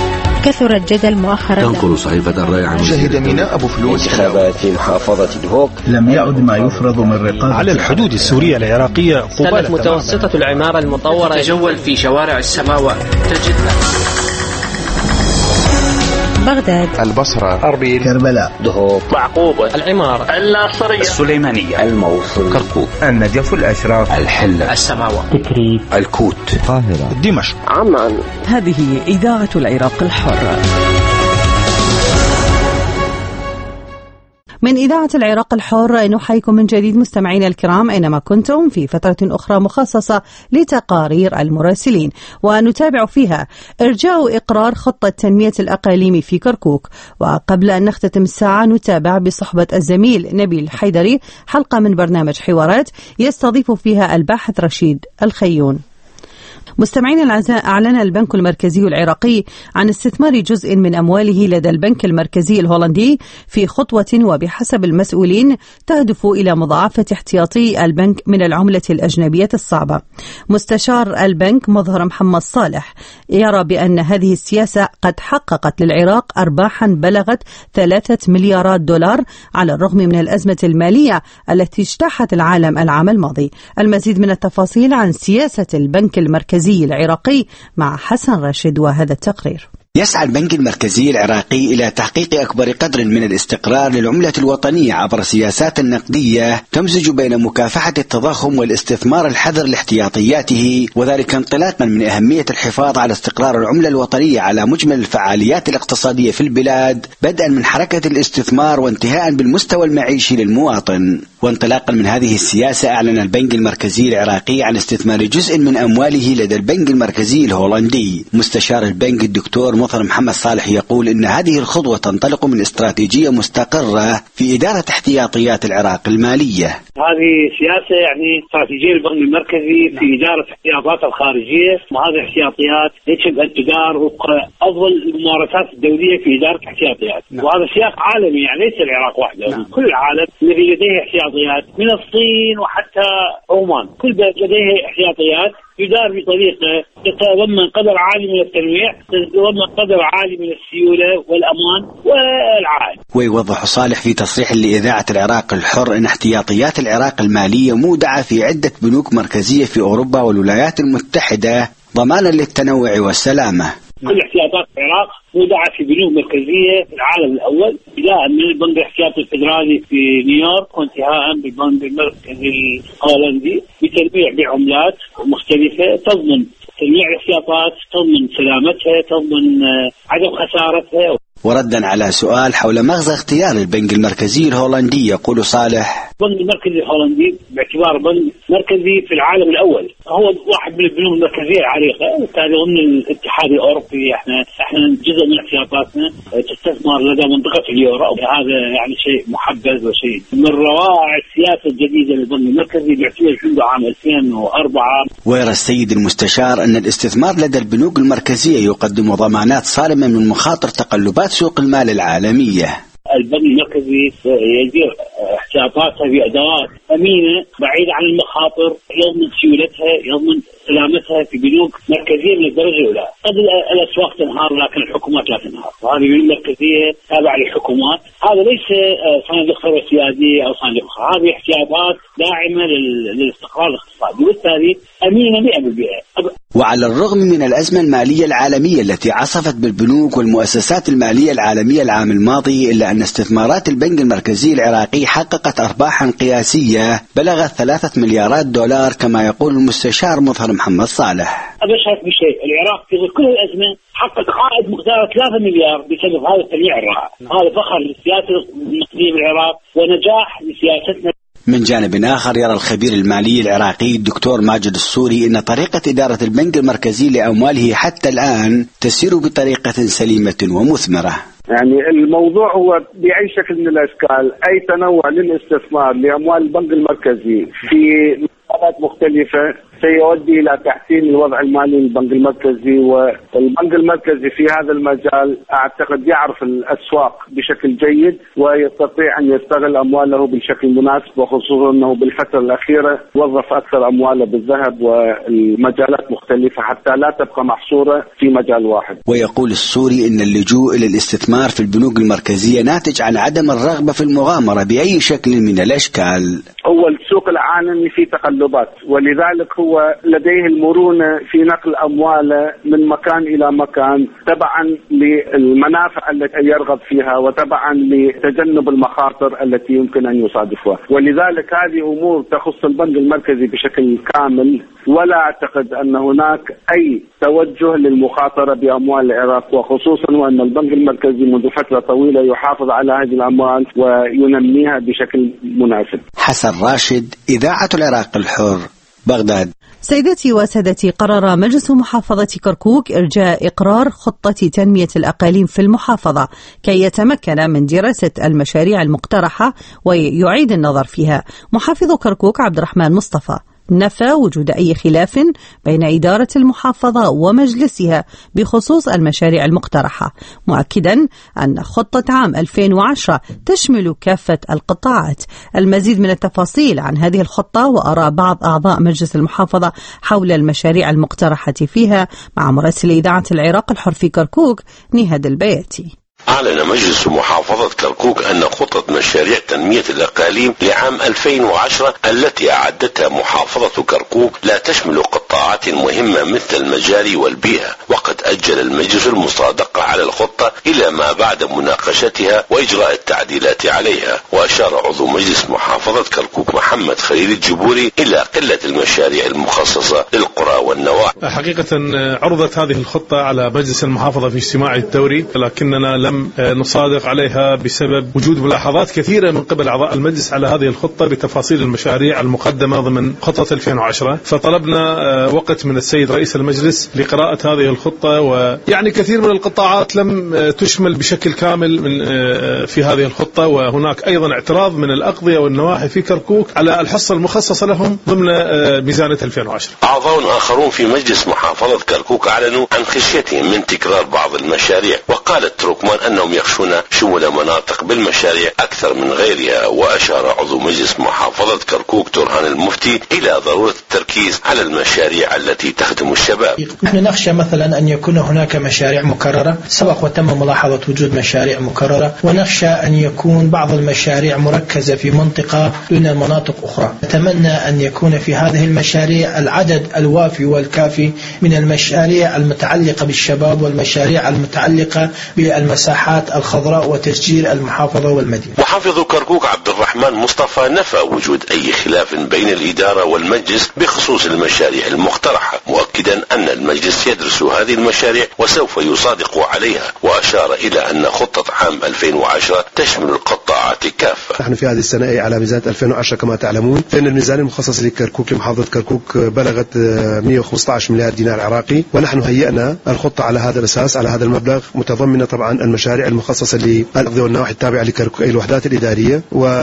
كثر الجدل مؤخرا. تنقل صحيفة الرأي عن شهد ميناء أبو فلوس انتخابات في محافظة دهوك. لم يعد ما يفرض من رقابة على الحدود السورية العراقية. كانت متوسطة العمارة المطورة تتجول في شوارع السماوات، تجد بغداد، البصرة، أربيل، كربلاء، دهوك، معقوبة، العمارة، الناصرية، السليمانية، الموصل، كركوك، النجف، الأشراف، الحلة، السماوات، تكريت، الكوت، القاهرة، دمشق، عمان. هذه إذاعة العراق الحر. من إذاعة العراق الحر نحييكم من جديد مستمعينا الكرام أينما كنتم في فترة أخرى مخصصة لتقارير المراسلين، ونتابع فيها إرجاء إقرار خطة تنمية الأقاليم في كركوك. وقبل أن نختتم الساعة نتابع بصحبة الزميل نبيل حيدري حلقة من برنامج حوارات يستضيف فيها الباحث رشيد الخيون. مستمعينا الأعزاء، أعلن البنك المركزي العراقي عن استثمار جزء من أمواله لدى البنك المركزي الهولندي في خطوة وبحسب المسؤولين تهدف إلى مضاعفة احتياطي البنك من العملة الأجنبية الصعبة. مستشار البنك مظهر محمد صالح يرى بأن هذه السياسة قد حققت للعراق أرباحا بلغت 3 مليارات دولار على الرغم من الأزمة المالية التي اجتاحت العالم العام الماضي. المزيد من التفاصيل عن سياسة البنك المركزي العراقي مع حسن راشد وهذا التقرير. يسعى البنك المركزي العراقي إلى تحقيق أكبر قدر من الاستقرار للعملة الوطنية عبر سياسات نقدية تمزج بين مكافحة التضخم والاستثمار الحذر لاحتياطياته، وذلك انطلاقا من أهمية الحفاظ على استقرار العملة الوطنية على مجمل الفعاليات الاقتصادية في البلاد، بدءا من حركة الاستثمار وانتهاء بالمستوى المعيشي للمواطن. وانطلاقا من هذه السياسة أعلن البنك المركزي العراقي عن استثمار جزء من أمواله لدى البنك المركزي الهولندي. مستشار البنك الدكتور مظهر محمد صالح يقول إن هذه الخطوة تنطلق من استراتيجية مستقرة في إدارة احتياطيات العراق المالية. هذه سياسة يعني استراتيجية البنك المركزي في إدارة احتياطات الخارجية، وهذه الاحتياطيات يجب أن تدار وفق أفضل الممارسات الدولية في إدارة الاحتياطيات. وهذا سياق عالمي، يعني ليس العراق وحده، كل العالم الذي لديه احتياطيات من الصين وحتى عمان، كل بلد لديه احتياطيات يدار بطريقة تتضمن قدر عالي من التنويع، تتضمن قدر عالي من السيولة والأمان والعائد. ويوضح صالح في تصريح لإذاعة العراق الحر أن احتياطيات العراق المالية مودعة في عدة بنوك مركزية في أوروبا والولايات المتحدة ضمانا للتنوع والسلامة. كل احتياطات العراق مودعة في بنوك مركزية في العالم الأول، بداية من البنك الاحتياطي الفدرالي في نيويورك وانتهاء بالبنك المركزي الهولندي بتنويع بعملات مختلفة تضمن تنويع الاحتياطات، تضمن سلامتها، تضمن عدم خسارتها. وردا على سؤال حول مغزى اختيار البنك المركزي الهولندي يقول صالح: البنك المركزي الهولندي باعتباره بنك مركزي في العالم الأول، هو واحد من البنوك المركزية العريقة، وبالتالي ضمن الاتحاد الأوروبي احنا جزء من احتياطاتنا تستثمر لدى منطقة اليورو. هذا يعني شيء محبذ وشيء من روائع السياسة الجديدة للبنك المركزي باعتبار منذ عام 2004. ويرى السيد المستشار أن الاستثمار لدى البنوك المركزية يقدم ضمانات صارمة من مخاطر تقلبات سوق المال العالمية. البنك المركزي يدير احتياطاتها بأدوات أمينة بعيدة عن المخاطر، يضمن سيولتها، يضمن سلامتها في بنوك مركزية من الدرجة الأولى. قد الأسواق تنهار لكن الحكومات لا تنهار، وهذه بنوك مركزية تابعة للحكومات. هذا ليس صناديق ثروة سيادية أو صناديق، هذه احتياطات داعمة للاستقرار الاقتصادي، وبالتالي أمينة 100%. وعلى الرغم من الأزمة المالية العالمية التي عصفت بالبنوك والمؤسسات المالية العالمية العام الماضي، إلا أن استثمارات البنك المركزي العراقي حققت أرباحا قياسية بلغت 3 مليارات دولار كما يقول المستشار مظهر محمد صالح. أبشرك بشيء، العراق في كل الأزمة حقق عائد مقدار 3 مليار بسبب هذا التنويع الرائع. هذا فخر للسياسة النقدية بالعراق ونجاح لسياستنا. من جانب آخر يرى الخبير المالي العراقي الدكتور ماجد السوري أن طريقة إدارة البنك المركزي لأمواله حتى الآن تسير بطريقة سليمة ومثمرة. يعني الموضوع هو بأي شكل من الأشكال أي تنوع للاستثمار لأموال البنك المركزي في مجالات مختلفة سيؤدي إلى تحسين الوضع المالي للبنك المركزي. والبنك المركزي في هذا المجال أعتقد يعرف الأسواق بشكل جيد ويستطيع أن يستغل أمواله بشكل مناسب، وخصوصا أنه بالفترة الأخيرة وظف أكثر أمواله بالذهب والمجالات مختلفة حتى لا تبقى محصورة في مجال واحد. ويقول السوري إن اللجوء إلى الاستثمار في البنوك المركزية ناتج عن عدم الرغبة في المغامرة بأي شكل من الأشكال. هو السوق العالمي في تقلبات، ولذلك هو لديه المرونة في نقل أمواله من مكان إلى مكان تبعا للمنافع التي يرغب فيها وتبعا لتجنب المخاطر التي يمكن أن يصادفها. ولذلك هذه أمور تخص البنك المركزي بشكل كامل، ولا أعتقد أن هناك أي توجه للمخاطرة بأموال العراق، وخصوصا وأن البنك المركزي منذ فترة طويلة يحافظ على هذه الأموال وينميها بشكل مناسب. حسن راشد، إذاعة العراق الحر، بغداد. سيدتي وسادتي، قرر مجلس محافظة كركوك إرجاء إقرار خطة تنمية الأقاليم في المحافظة كي يتمكن من دراسة المشاريع المقترحة ويعيد النظر فيها. محافظ كركوك عبد الرحمن مصطفى نفى وجود أي خلاف بين إدارة المحافظة ومجلسها بخصوص المشاريع المقترحة، مؤكدا أن خطة عام 2010 تشمل كافة القطاعات. المزيد من التفاصيل عن هذه الخطة وآراء بعض أعضاء مجلس المحافظة حول المشاريع المقترحة فيها مع مراسل إذاعة العراق الحر في كركوك نهاد البياتي. أعلن مجلس محافظة كركوك أن خطة مشاريع تنمية الأقاليم لعام 2010 التي أعدتها محافظة كركوك لا تشمل قطاعات مهمة مثل المجاري والبيئة، وقد أجل المجلس المصادقة على الخطة إلى ما بعد مناقشتها وإجراء التعديلات عليها. وأشار عضو مجلس محافظة كركوك محمد خليل الجبوري إلى قلة المشاريع المخصصة للقرى والنواحي. حقيقة عرضت هذه الخطة على مجلس المحافظة في اجتماع الدوري، لكننا لم نصادق عليها بسبب وجود ملاحظات كثيرة من قبل أعضاء المجلس على هذه الخطة بتفاصيل المشاريع المقدمة ضمن خطة 2010. فطلبنا وقت من السيد رئيس المجلس لقراءة هذه الخطة، ويعني كثير من القطاعات لم تشمل بشكل كامل من في هذه الخطة، وهناك أيضا اعتراض من الأقضية والنواحي في كركوك على الحصة المخصصة لهم ضمن ميزانية 2010. أعضاء آخرون في مجلس محافظة كركوك أعلنوا عن خشيتهم من تكرار بعض المشاريع، وقالت تركمان أنهم يخشون شمول مناطق بالمشاريع أكثر من غيرها. وأشار عضو مجلس محافظة كركوك ترهان المفتي إلى ضرورة التركيز على المشاريع التي تخدم الشباب. نحن نخشى مثلا أن يكون هناك مشاريع مكررة، سبق وتم ملاحظة وجود مشاريع مكررة، ونخشى أن يكون بعض المشاريع مركزة في منطقة دون مناطق أخرى. نتمنى أن يكون في هذه المشاريع العدد الوافي والكافي من المشاريع المتعلقة بالشباب والمشاريع المتعلقة بالمساحات الخضراء وتشجير المحافظة والمدينة. محافظ كركوك عبد الرحمن مصطفى نفى وجود أي خلاف بين الإدارة والمجلس بخصوص المشاريع المقترحة، مؤكدا أن المجلس يدرس هذه المشاريع وسوف يصادق عليها. وأشار إلى أن خطة عام 2010 تشمل القطاعات كافة. نحن في هذه السنة على ميزانية 2010 كما تعلمون، فإن الميزانية المخصصة لكركوك لمحافظة كركوك بلغت 115 مليار دينار عراقي، ونحن هيئنا الخطة على هذا الأساس، على هذا المبلغ، متضمنة طبعا المشاريع المخصصة للأقضية والنواحي التابعة لكركوك أي الوحدات الإدارية،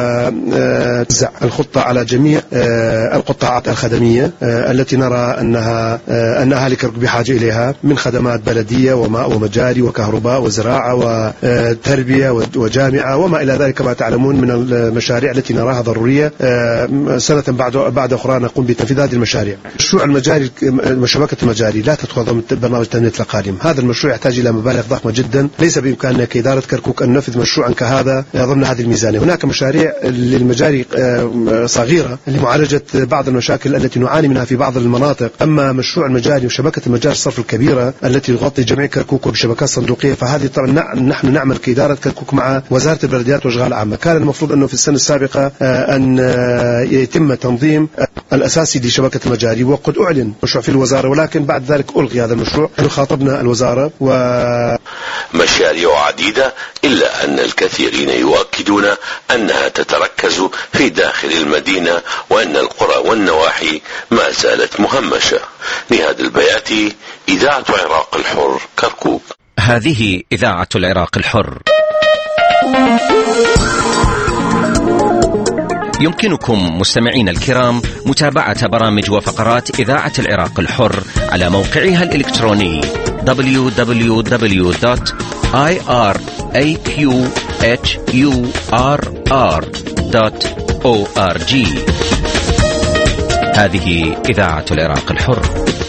وتوزع الخطة على جميع القطاعات الخدمية التي نرى أن أهالي كركوك بحاجة إليها من خدمات بلدية وماء ومجاري وكهرباء وزراعة وتربية وجامعة وما إلى ذلك كما تعلمون من المشاريع التي نراها ضرورية. سنة بعد أخرى نقوم بتنفيذ هذه المشاريع. مشروع المجاري، شبكة المجاري لا تدخل ضمن برنامج تنمية الأقاليم. هذا المشروع يحتاج إلى مبالغ ضخمة جدا، ليس بإمكاننا كإدارة كركوك أن ننفذ مشروعا كهذا ضمن هذه الميزانية. هناك مشاريع للمجاري صغيرة لمعالجة بعض المشاكل التي نعاني منها في بعض المناطق، أما مشروع المجاري وشبكة المجاري الصرف الكبيرة التي تغطي جميع كركوك وبشبكات صندوقية، فهذه طبعا نحن نعمل كإدارة كركوك مع وزارة البلديات والأشغال العامة. كان المفروض أنه في السنة السابقة أن يتم تنظيم الأساسي لشبكة المجاري، وقد أعلن مشروع في الوزارة، ولكن بعد ذلك ألغي هذا المشروع. خاطبنا الوزارة مشاريع عديدة، إلا أن الكثيرين يؤكدون أنها تتركز في داخل المدينة، وأن القرى والنواحي ما زالت مهمشة. نهاد البياتي، إذاعة العراق الحر، كركوك. هذه إذاعة العراق الحر. يمكنكم مستمعين الكرام متابعة برامج وفقرات إذاعة العراق الحر على موقعها الإلكتروني www.iraqhurr.org. هذه إذاعة العراق الحر.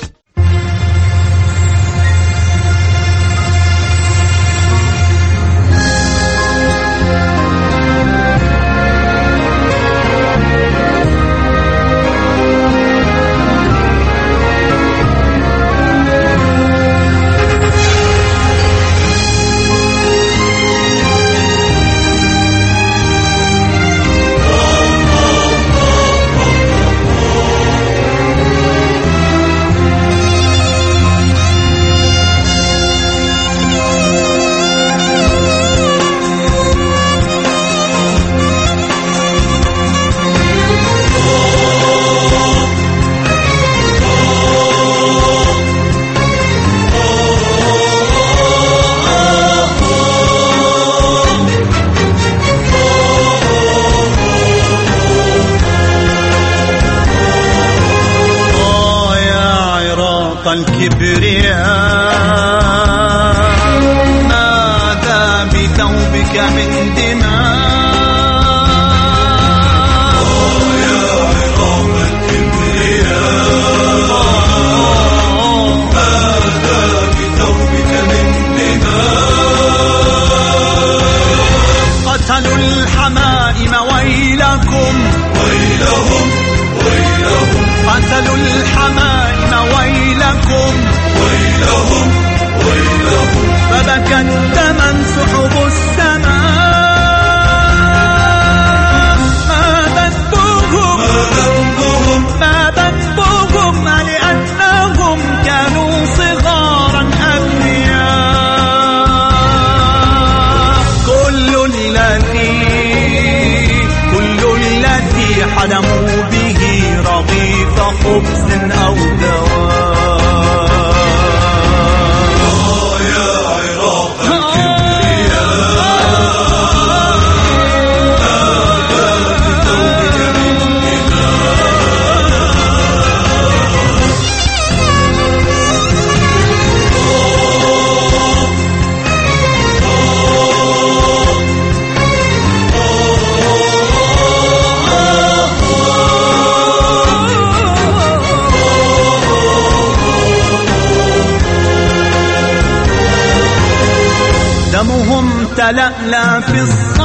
تلألأ في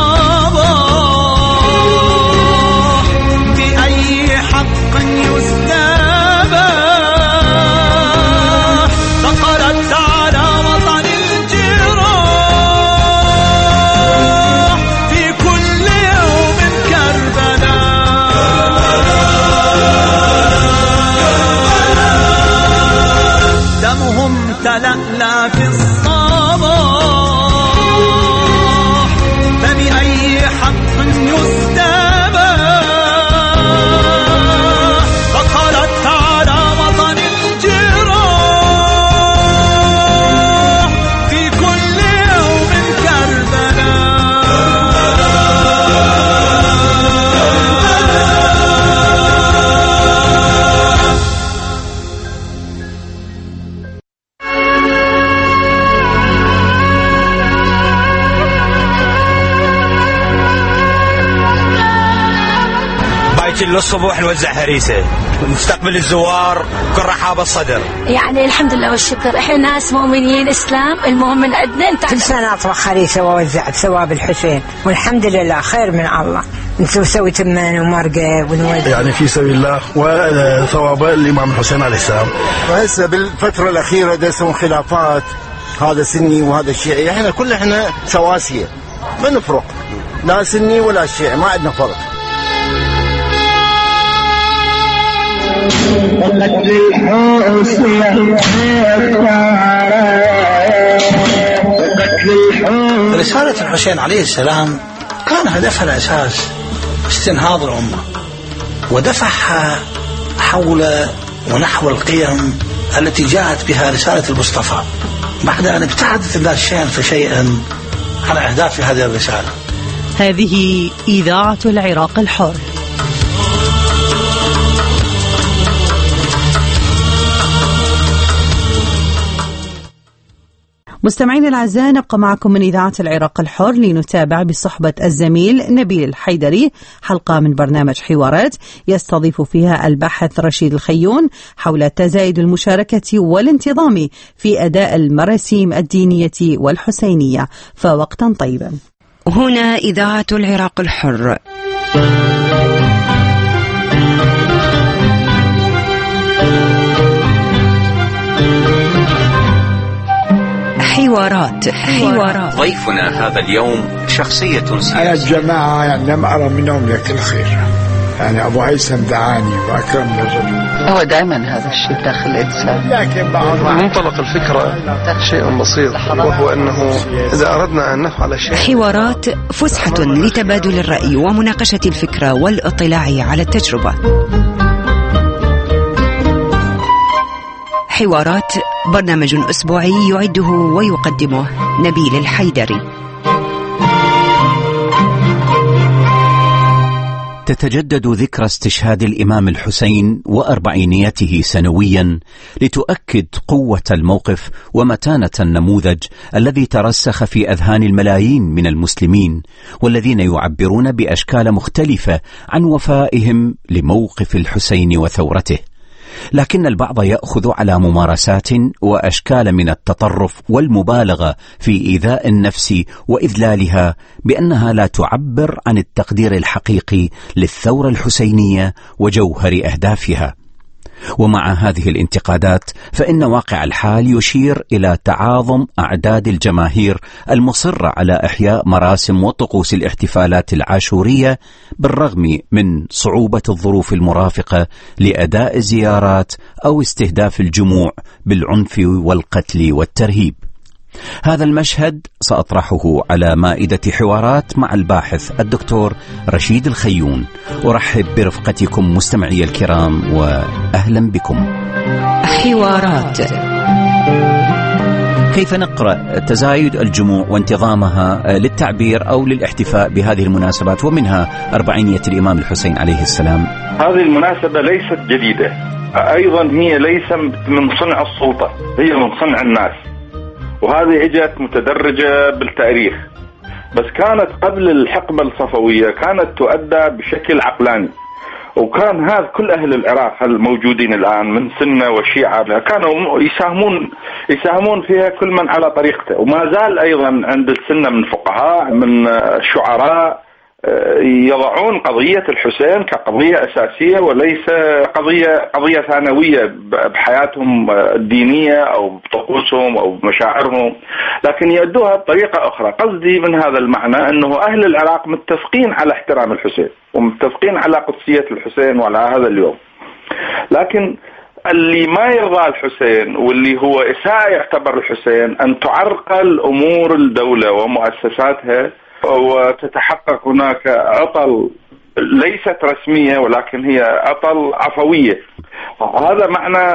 الصباح بأي حق يستباح ثقلت على وطن الجراح في كل يوم كربلاء دمهم تلألأ في الصباح فبأي حق يستباح فقالت على وطن الجراح في كل يوم للصبح نوزع هريسة نستقبل الزوار كل رحاب الصدر. يعني الحمد لله والشكر، احنا ناس مؤمنين اسلام، المهم من عندنا انت. كل سنة اطبخ هريسة واوزع بثواب الحسين، والحمد لله خير من الله. نسوي تمن ومرقة ونوزع يعني في سبيل الله وثواب الإمام الحسين عليه السلام. وهسه بالفترة الأخيرة دسوا خلافات، هذا سني وهذا شيعي، احنا كلنا سواسية ما نفرق، لا سني ولا شيعي، ما عندنا فرق. رسالة الحسين عليه السلام كان هدفها الأساس استنهاض الأمة ودفعها حول ونحو القيم التي جاءت بها رسالة المصطفى، بعد أن ابتعدت الله شيئا فشيئا عن أهداف هذه الرسالة. هذه إذاعة العراق الحر. مستمعين الأعزاء، نبقى معكم من إذاعة العراق الحر لنتابع بصحبة الزميل نبيل الحيدري حلقة من برنامج حوارات يستضيف فيها الباحث رشيد الخيون حول تزايد المشاركة والانتظام في أداء المراسيم الدينية والحسينية. فوقتا طيبا. هنا إذاعة العراق الحر. حوارات. ضيفنا هذا اليوم شخصية سياسية. أنا الجماعة يعني لم أرى منهم لك الخير، يعني أبو هيثم دعاني وأكرم الرجل. هو دائما هذا الشيء داخل الإنسان، لكن بعض منطلق الفكرة شيء بسيط، وهو أنه إذا أردنا أن نفعل شيء. حوارات فسحة لتبادل الرأي ومناقشة الفكرة والاطلاع على التجربة. حوارات برنامج أسبوعي يعده ويقدمه نبيل الحيدري. تتجدد ذكرى استشهاد الإمام الحسين وأربعينيته سنويا لتؤكد قوة الموقف ومتانة النموذج الذي ترسخ في أذهان الملايين من المسلمين، والذين يعبرون بأشكال مختلفة عن وفائهم لموقف الحسين وثورته. لكن البعض يأخذ على ممارسات وأشكال من التطرف والمبالغة في إيذاء النفس وإذلالها بأنها لا تعبر عن التقدير الحقيقي للثورة الحسينية وجوهر أهدافها. ومع هذه الانتقادات فإن واقع الحال يشير إلى تعاظم أعداد الجماهير المصرة على إحياء مراسم وطقوس الاحتفالات العاشورية بالرغم من صعوبة الظروف المرافقة لأداء الزيارات أو استهداف الجموع بالعنف والقتل والترهيب. هذا المشهد سأطرحه على مائدة حوارات مع الباحث الدكتور رشيد الخيون. أرحب برفقتكم مستمعي الكرام وأهلا بكم. حوارات. كيف نقرأ تزايد الجموع وانتظامها للتعبير أو للاحتفاء بهذه المناسبات ومنها أربعينية الإمام الحسين عليه السلام؟ هذه المناسبة ليست جديدة، أيضا هي ليس من صنع السلطة، هي من صنع الناس، وهذه اجت متدرجة بالتاريخ، بس كانت قبل الحقبة الصفوية كانت تؤدى بشكل عقلاني، وكان هذا كل أهل العراق الموجودين الآن من سنة وشيعة كانوا يساهمون فيها كل من على طريقته، وما زال أيضا عند السنة من فقهاء من شعراء يضعون قضية الحسين كقضية أساسية وليس قضية ثانوية بحياتهم الدينية أو بطقوسهم أو بمشاعرهم، لكن يؤدوها بطريقة أخرى. قصدي من هذا المعنى أنه أهل العراق متفقين على احترام الحسين ومتفقين على قدسية الحسين وعلى هذا اليوم، لكن اللي ما يرضى الحسين واللي هو إساءة يعتبر الحسين أن تعرقل أمور الدولة ومؤسساتها وتتحقق هناك عطل ليست رسمية ولكن هي عطل عفوية. هذا معنى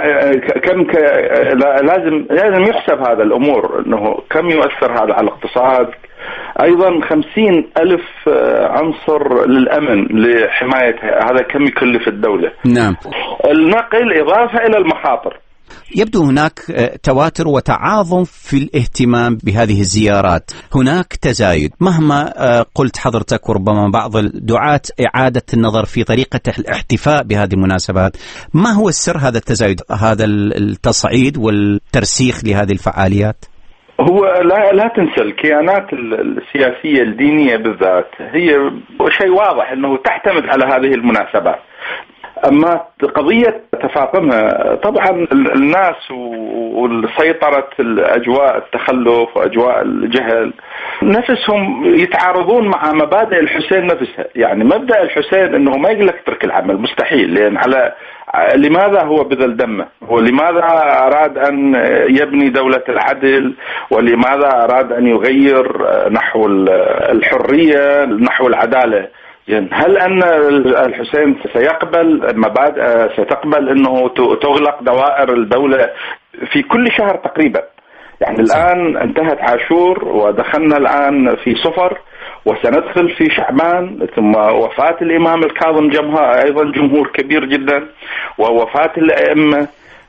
لازم يحسب هذا الأمور، أنه كم يؤثر هذا على الاقتصاد. أيضا 50,000 عنصر للأمن لحماية هذا كم يكلف الدولة. نعم. النقل إضافة إلى المخاطر. يبدو هناك تواتر وتعاظم في الاهتمام بهذه الزيارات، هناك تزايد مهما قلت حضرتك وربما بعض الدعاة إعادة النظر في طريقة الاحتفاء بهذه المناسبات. ما هو السر هذا التزايد، هذا التصعيد والترسيخ لهذه الفعاليات؟ هو لا تنسى الكيانات السياسية الدينية بالذات هي شيء واضح أنه تعتمد على هذه المناسبات. أما قضية تفاقمها طبعا الناس والسيطرة الأجواء التخلف وأجواء الجهل نفسهم يتعارضون مع مبادئ الحسين نفسها. يعني مبدأ الحسين أنه ما يقول لك اترك العمل، مستحيل، لأن لماذا هو بذل دمه، ولماذا أراد أن يبني دولة العدل، ولماذا أراد أن يغير نحو الحرية نحو العدالة. يعني هل أن الحسين ستقبل أنه تغلق دوائر الدولة في كل شهر تقريبا؟ يعني الآن انتهت عاشور ودخلنا الآن في صفر وسندخل في شعبان، ثم وفاة الإمام الكاظم جمعها أيضا جمهور كبير جدا، ووفاة الأئمة.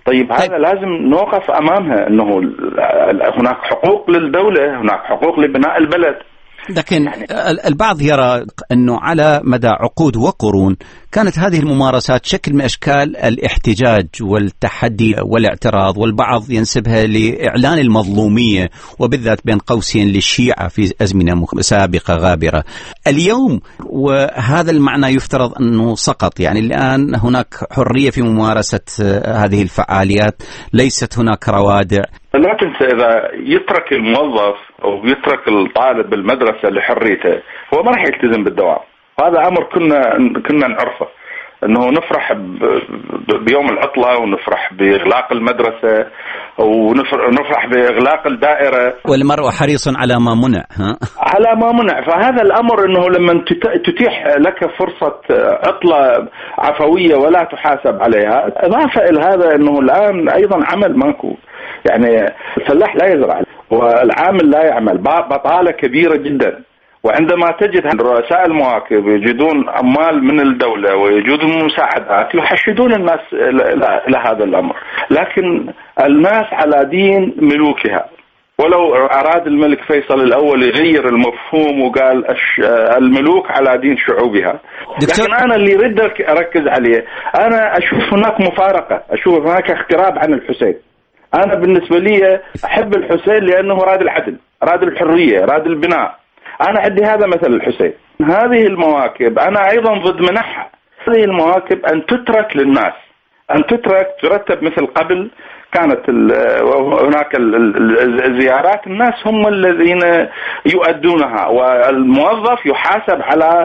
طيب هذا لازم نوقف أمامها، أنه هناك حقوق للدولة، هناك حقوق لبناء البلد. لكن البعض يرى أنه على مدى عقود وقرون كانت هذه الممارسات شكل من أشكال الاحتجاج والتحدي والاعتراض، والبعض ينسبها لإعلان المظلومية، وبالذات بين قوسين للشيعة في أزمنة سابقة غابرة. اليوم وهذا المعنى يفترض أنه سقط، يعني الآن هناك حرية في ممارسة هذه الفعاليات، ليست هناك روادع. لا تنسى إذا يترك الموظف أو يترك الطالب المدرسة لحريته هو ما راح يلتزم بالدوام. هذا أمر كنا نعرفه، أنه نفرح بيوم العطلة ونفرح بإغلاق المدرسة ونفرح بإغلاق الدائرة، والمرء حريص على ما منع. على ما منع. فهذا الأمر أنه لما تتيح لك فرصة عطلة عفوية ولا تحاسب عليها، إضافة إلى هذا أنه الآن أيضا عمل ماكو، يعني الفلاح لا يزرع والعامل لا يعمل، بطالة كبيرة جدا. وعندما تجد رؤساء المواكب يجدون أموال من الدولة ويجدون مساعدات يحشدون الناس إلى هذا الأمر، لكن الناس على دين ملوكها. ولو أراد الملك فيصل الأول يغير المفهوم وقال الملوك على دين شعوبها، لكن أنا اللي أريد أركز عليه، أنا أشوف هناك مفارقة، أشوف هناك اختراب عن الحسين. أنا بالنسبة لي أحب الحسين لأنه راد العدل، راد الحرية، راد البناء. أنا عندي هذا مثل الحسين. هذه المواكب أنا أيضا ضد منحها. هذه المواكب أن تترك للناس، أن ترتب مثل قبل. كانت هناك الزيارات، الناس هم الذين يؤدونها، والموظف يحاسب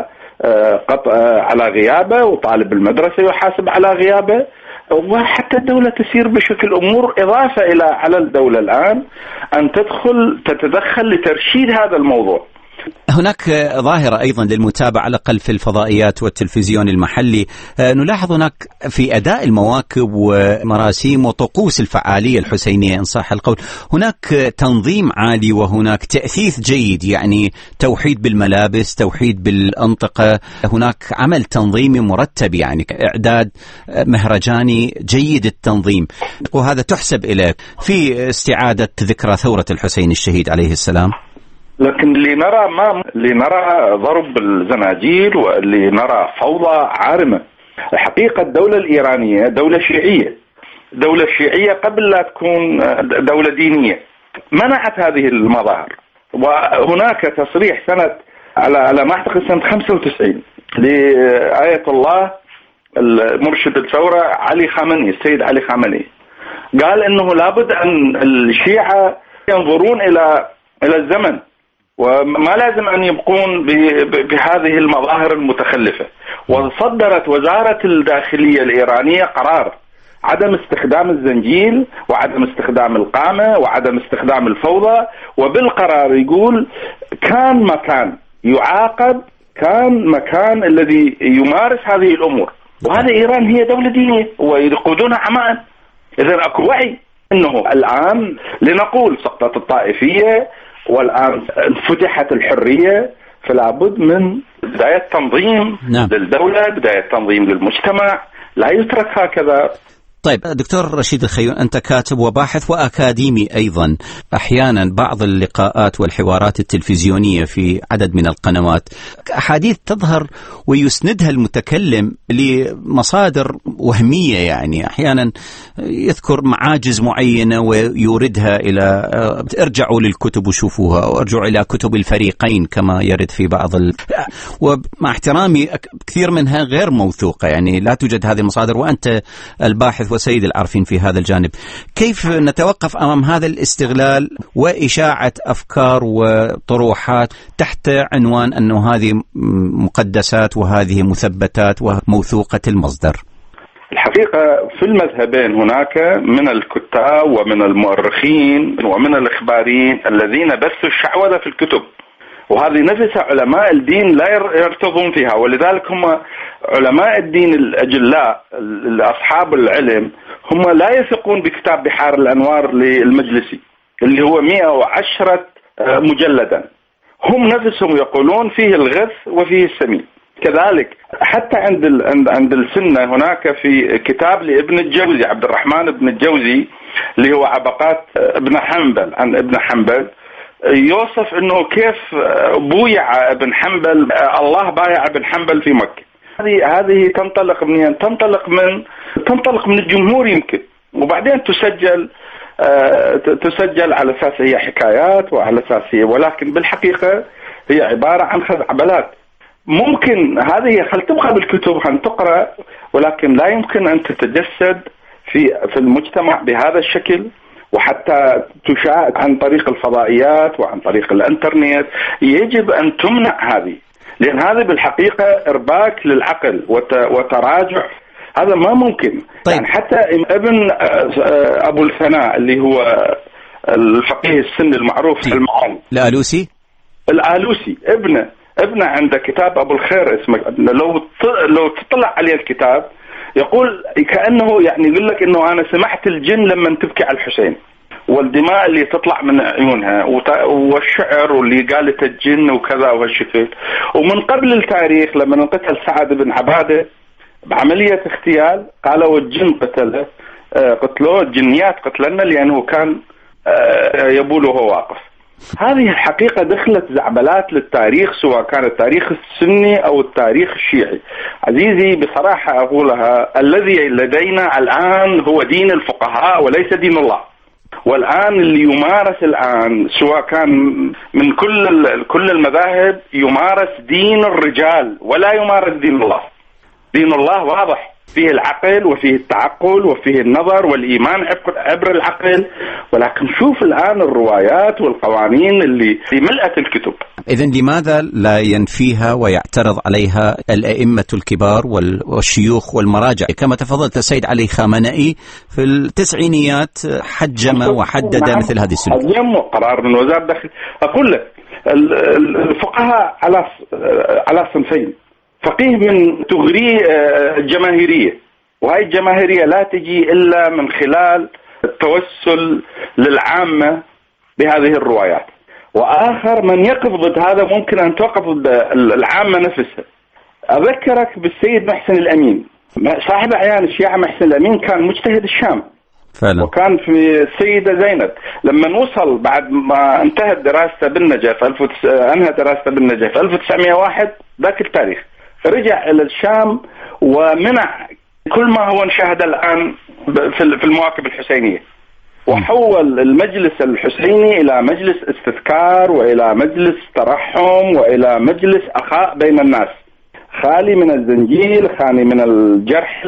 على غيابه، وطالب المدرسة يحاسب على غيابه، وحتى الدولة تسير بشكل أمور. إضافة إلى على الدولة الآن أن تتدخل لترشيد هذا الموضوع. هناك ظاهرة أيضا للمتابعة على الأقل في الفضائيات والتلفزيون المحلي، نلاحظ هناك في أداء المواكب ومراسيم وطقوس الفعالية الحسينية إن صح القول هناك تنظيم عالي وهناك تأثيث جيد، يعني توحيد بالملابس، توحيد بالأنطقة، هناك عمل تنظيمي مرتب، يعني إعداد مهرجاني جيد التنظيم، وهذا تحسب إليك في استعادة ذكرى ثورة الحسين الشهيد عليه السلام. لكن اللي نرى ضرب الزناجير، واللي نرى فوضى عارمة. الحقيقة الدولة الإيرانية دولة شيعية، دولة شيعية قبل لا تكون دولة دينية، منعت هذه المظاهر. وهناك تصريح على ما أعتقد سنة 95 لآية الله المرشد الثورة علي خامنئي، السيد علي خامنئي، قال إنه لابد أن الشيعة ينظرون إلى الزمن، وما لازم أن يبقون بهذه المظاهر المتخلفة. وصدرت وزارة الداخلية الإيرانية قرار عدم استخدام الزنجيل وعدم استخدام القامة وعدم استخدام الفوضى، وبالقرار يقول كان مكان يعاقب، كان مكان الذي يمارس هذه الأمور. وهذا إيران هي دولة دينية ويقودونها عمان. إذن أكو وعي أنه الآن لنقول سقطت الطائفية والآن فتحت الحرية، فلا بد من بداية تنظيم للدولة، بداية تنظيم للمجتمع، لا يترك هكذا. طيب دكتور رشيد الخيون، أنت كاتب وباحث وأكاديمي أيضا. أحيانا بعض اللقاءات والحوارات التلفزيونية في عدد من القنوات أحاديث تظهر ويسندها المتكلم لمصادر وهمية، يعني أحيانا يذكر معاجز معينة ويوردها إلى ارجعوا للكتب وشوفوها، أو ارجعوا إلى كتب الفريقين كما يرد في بعض ومع احترامي كثير منها غير موثوقة، يعني لا توجد هذه المصادر، وأنت الباحث وسيد العارفين في هذا الجانب. كيف نتوقف أمام هذا الاستغلال وإشاعة أفكار وطروحات تحت عنوان أنه هذه مقدسات وهذه مثبتات وموثوقة المصدر؟ الحقيقة في المذهبين هناك من الكتاب ومن المؤرخين ومن الإخباريين الذين بثوا الشعوذة في الكتب، وهذه نفسها علماء الدين لا يرتضون فيها. ولذلك هم علماء الدين الأجلاء أصحاب العلم هم لا يثقون بكتاب بحار الأنوار للمجلسي اللي هو 110 مجلدا. هم نفسهم يقولون فيه الغث وفيه السمين. كذلك حتى عند السنة هناك في كتاب لابن الجوزي، عبد الرحمن ابن الجوزي، اللي هو عبقات ابن حنبل، عن ابن حنبل، يوصف انه كيف بويع ابن حنبل، الله بايع ابن حنبل في مكة. هذه تنطلق من الجمهور يمكن، وبعدين تسجل على اساس هي حكايات وعلى اساس هي، ولكن بالحقيقة هي عبارة عن خزعبلات. ممكن هذه تبقى بالكتب تقرأ، ولكن لا يمكن أن تتجسد في المجتمع بهذا الشكل، وحتى تشاع عن طريق الفضائيات وعن طريق الانترنت. يجب أن تمنع هذه، لأن هذه بالحقيقة إرباك للعقل وتراجع، هذا ما ممكن. طيب. يعني حتى ابن أبو الثناء اللي هو الفقيه السني المعروف المعروف الآلوسي ابنه عنده كتاب أبو الخير اسمه، لو تطلع عليه الكتاب يقول كأنه يعني يقول لك إنه أنا سمعت الجن لما تبكي على الحسين، والدماء اللي تطلع من عيونها، والشعر واللي قالت الجن وكذا وهالشكل. ومن قبل التاريخ لما انقتل سعد بن عبادة بعملية اغتيال، قالوا الجن قتلوه، الجنيات قتلنا لأنه كان يبول وهو واقف. هذه الحقيقة دخلت زعبلات للتاريخ، سواء كان التاريخ السني أو التاريخ الشيعي. عزيزي بصراحة أقولها، الذي لدينا الآن هو دين الفقهاء وليس دين الله. والآن اللي يمارس الآن سواء كان من كل المذاهب، يمارس دين الرجال ولا يمارس دين الله. دين الله واضح، فيه العقل وفيه التعقل وفيه النظر والإيمان عبر العقل، ولكن شوف الآن الروايات والقوانين اللي ملأت الكتب. إذن لماذا لا ينفيها ويعترض عليها الأئمة الكبار والشيوخ والمراجع؟ كما تفضلت السيد علي خامنئي في التسعينيات حجم وحدد مثل هذه السلوك. حجم وقرار من وزارة الداخلية. أقول لك الفقهاء على صنفين، فقيه من تغريه الجماهيرية، وهي الجماهيرية لا تجي إلا من خلال التوسل للعامة بهذه الروايات، وآخر من يقف ضد هذا ممكن أن توقف ضد العامة نفسها. أذكرك بالسيد محسن الأمين، صاحب أعيان الشيعة. محسن الأمين كان مجتهد الشام فعلا. وكان في السيدة زينب لما وصل بعد ما انتهت دراسته بالنجف، أنهى دراسته بالنجف 1901 ذاك التاريخ، رجع إلى الشام ومنع كل ما هو نشاهد الآن في المواكب الحسينية، وحول المجلس الحسيني إلى مجلس استذكار وإلى مجلس ترحم وإلى مجلس أخاء بين الناس، خالي من الزنجيل، خالي من الجرح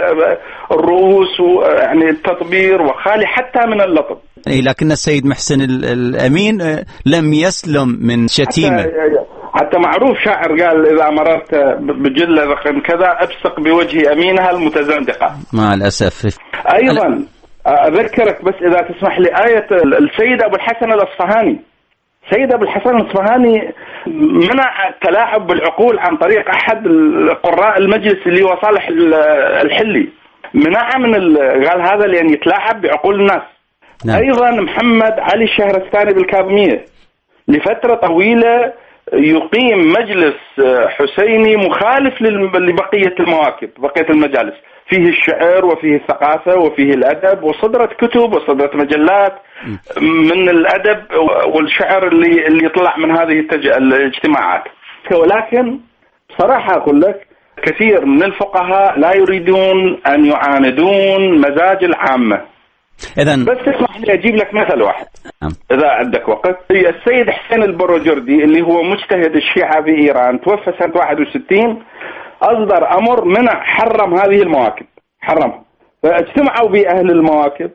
الرؤوس يعني التطبير، وخالي حتى من اللطم. لكن السيد محسن الأمين لم يسلم من شتيمة، حتى معروف شاعر قال إذا مررت بجلة رقم كذا أبصق بوجه أمينها المتزندقة. مع الأسف. أيضا أذكرك بس إذا تسمح لي آية السيد أبو الحسن الأصفهاني. سيد أبو الحسن الأصفهاني منع التلاعب بالعقول عن طريق أحد قراء المجلس اللي هو صالح الحلي، منع قال هذا لأن يتلاعب بعقول الناس. نعم. أيضا محمد علي الشهرستاني بالكاظمية لفترة طويلة يقيم مجلس حسيني مخالف لبقية المواكب، بقية المجالس، فيه الشعر وفيه الثقافة وفيه الأدب، وصدرت كتب وصدرت مجلات من الأدب والشعر اللي يطلع من هذه الاجتماعات. ولكن صراحة أقول لك كثير من الفقهاء لا يريدون أن يعاندون مزاج العامة. بس اسمح لي أجيب لك مثل واحد إذا عندك وقت. السيد حسين البروجردي اللي هو مجتهد الشيعة في إيران، توفى سنة 61، أصدر أمر منع، حرم هذه المواكب، حرمها. فاجتمعوا بأهل المواكب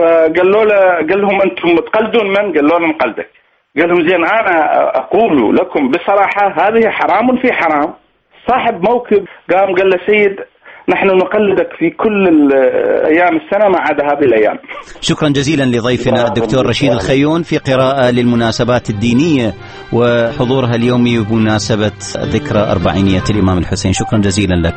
قال لهم أنتم تقلدون من؟ قال لهم نقلدك. قال لهم زين أنا أقول لكم بصراحة هذه حرام في حرام. صاحب موكب قام قال له سيد نحن نقلدك في كل أيام السنة ما عدا هذه الأيام. شكرا جزيلا لضيفنا الدكتور رشيد الخيون في قراءة للمناسبات الدينية وحضورها اليومي بمناسبة ذكرى 40 الإمام الحسين. شكرا جزيلا لك.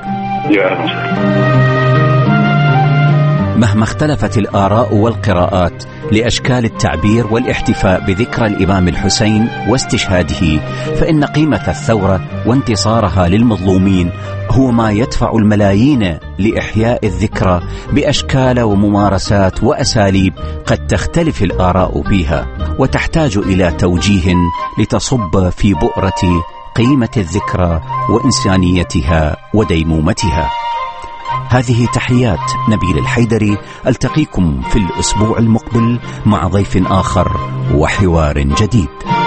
مهما اختلفت الآراء والقراءات لأشكال التعبير والاحتفاء بذكرى الإمام الحسين واستشهاده، فإن قيمة الثورة وانتصارها للمظلومين هو ما يدفع الملايين لإحياء الذكرى بأشكال وممارسات وأساليب قد تختلف الآراء فيها وتحتاج إلى توجيه لتصب في بؤرة قيمة الذكرى وإنسانيتها وديمومتها. هذه تحيات نبيل الحيدري، ألتقيكم في الأسبوع المقبل مع ضيف آخر وحوار جديد.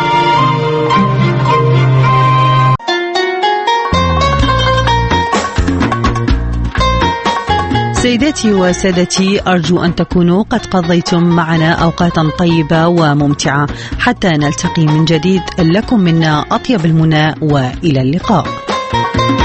سيداتي وسادتي، أرجو أن تكونوا قد قضيتم معنا أوقاتا طيبة وممتعة. حتى نلتقي من جديد، لكم منا أطيب المنى وإلى اللقاء.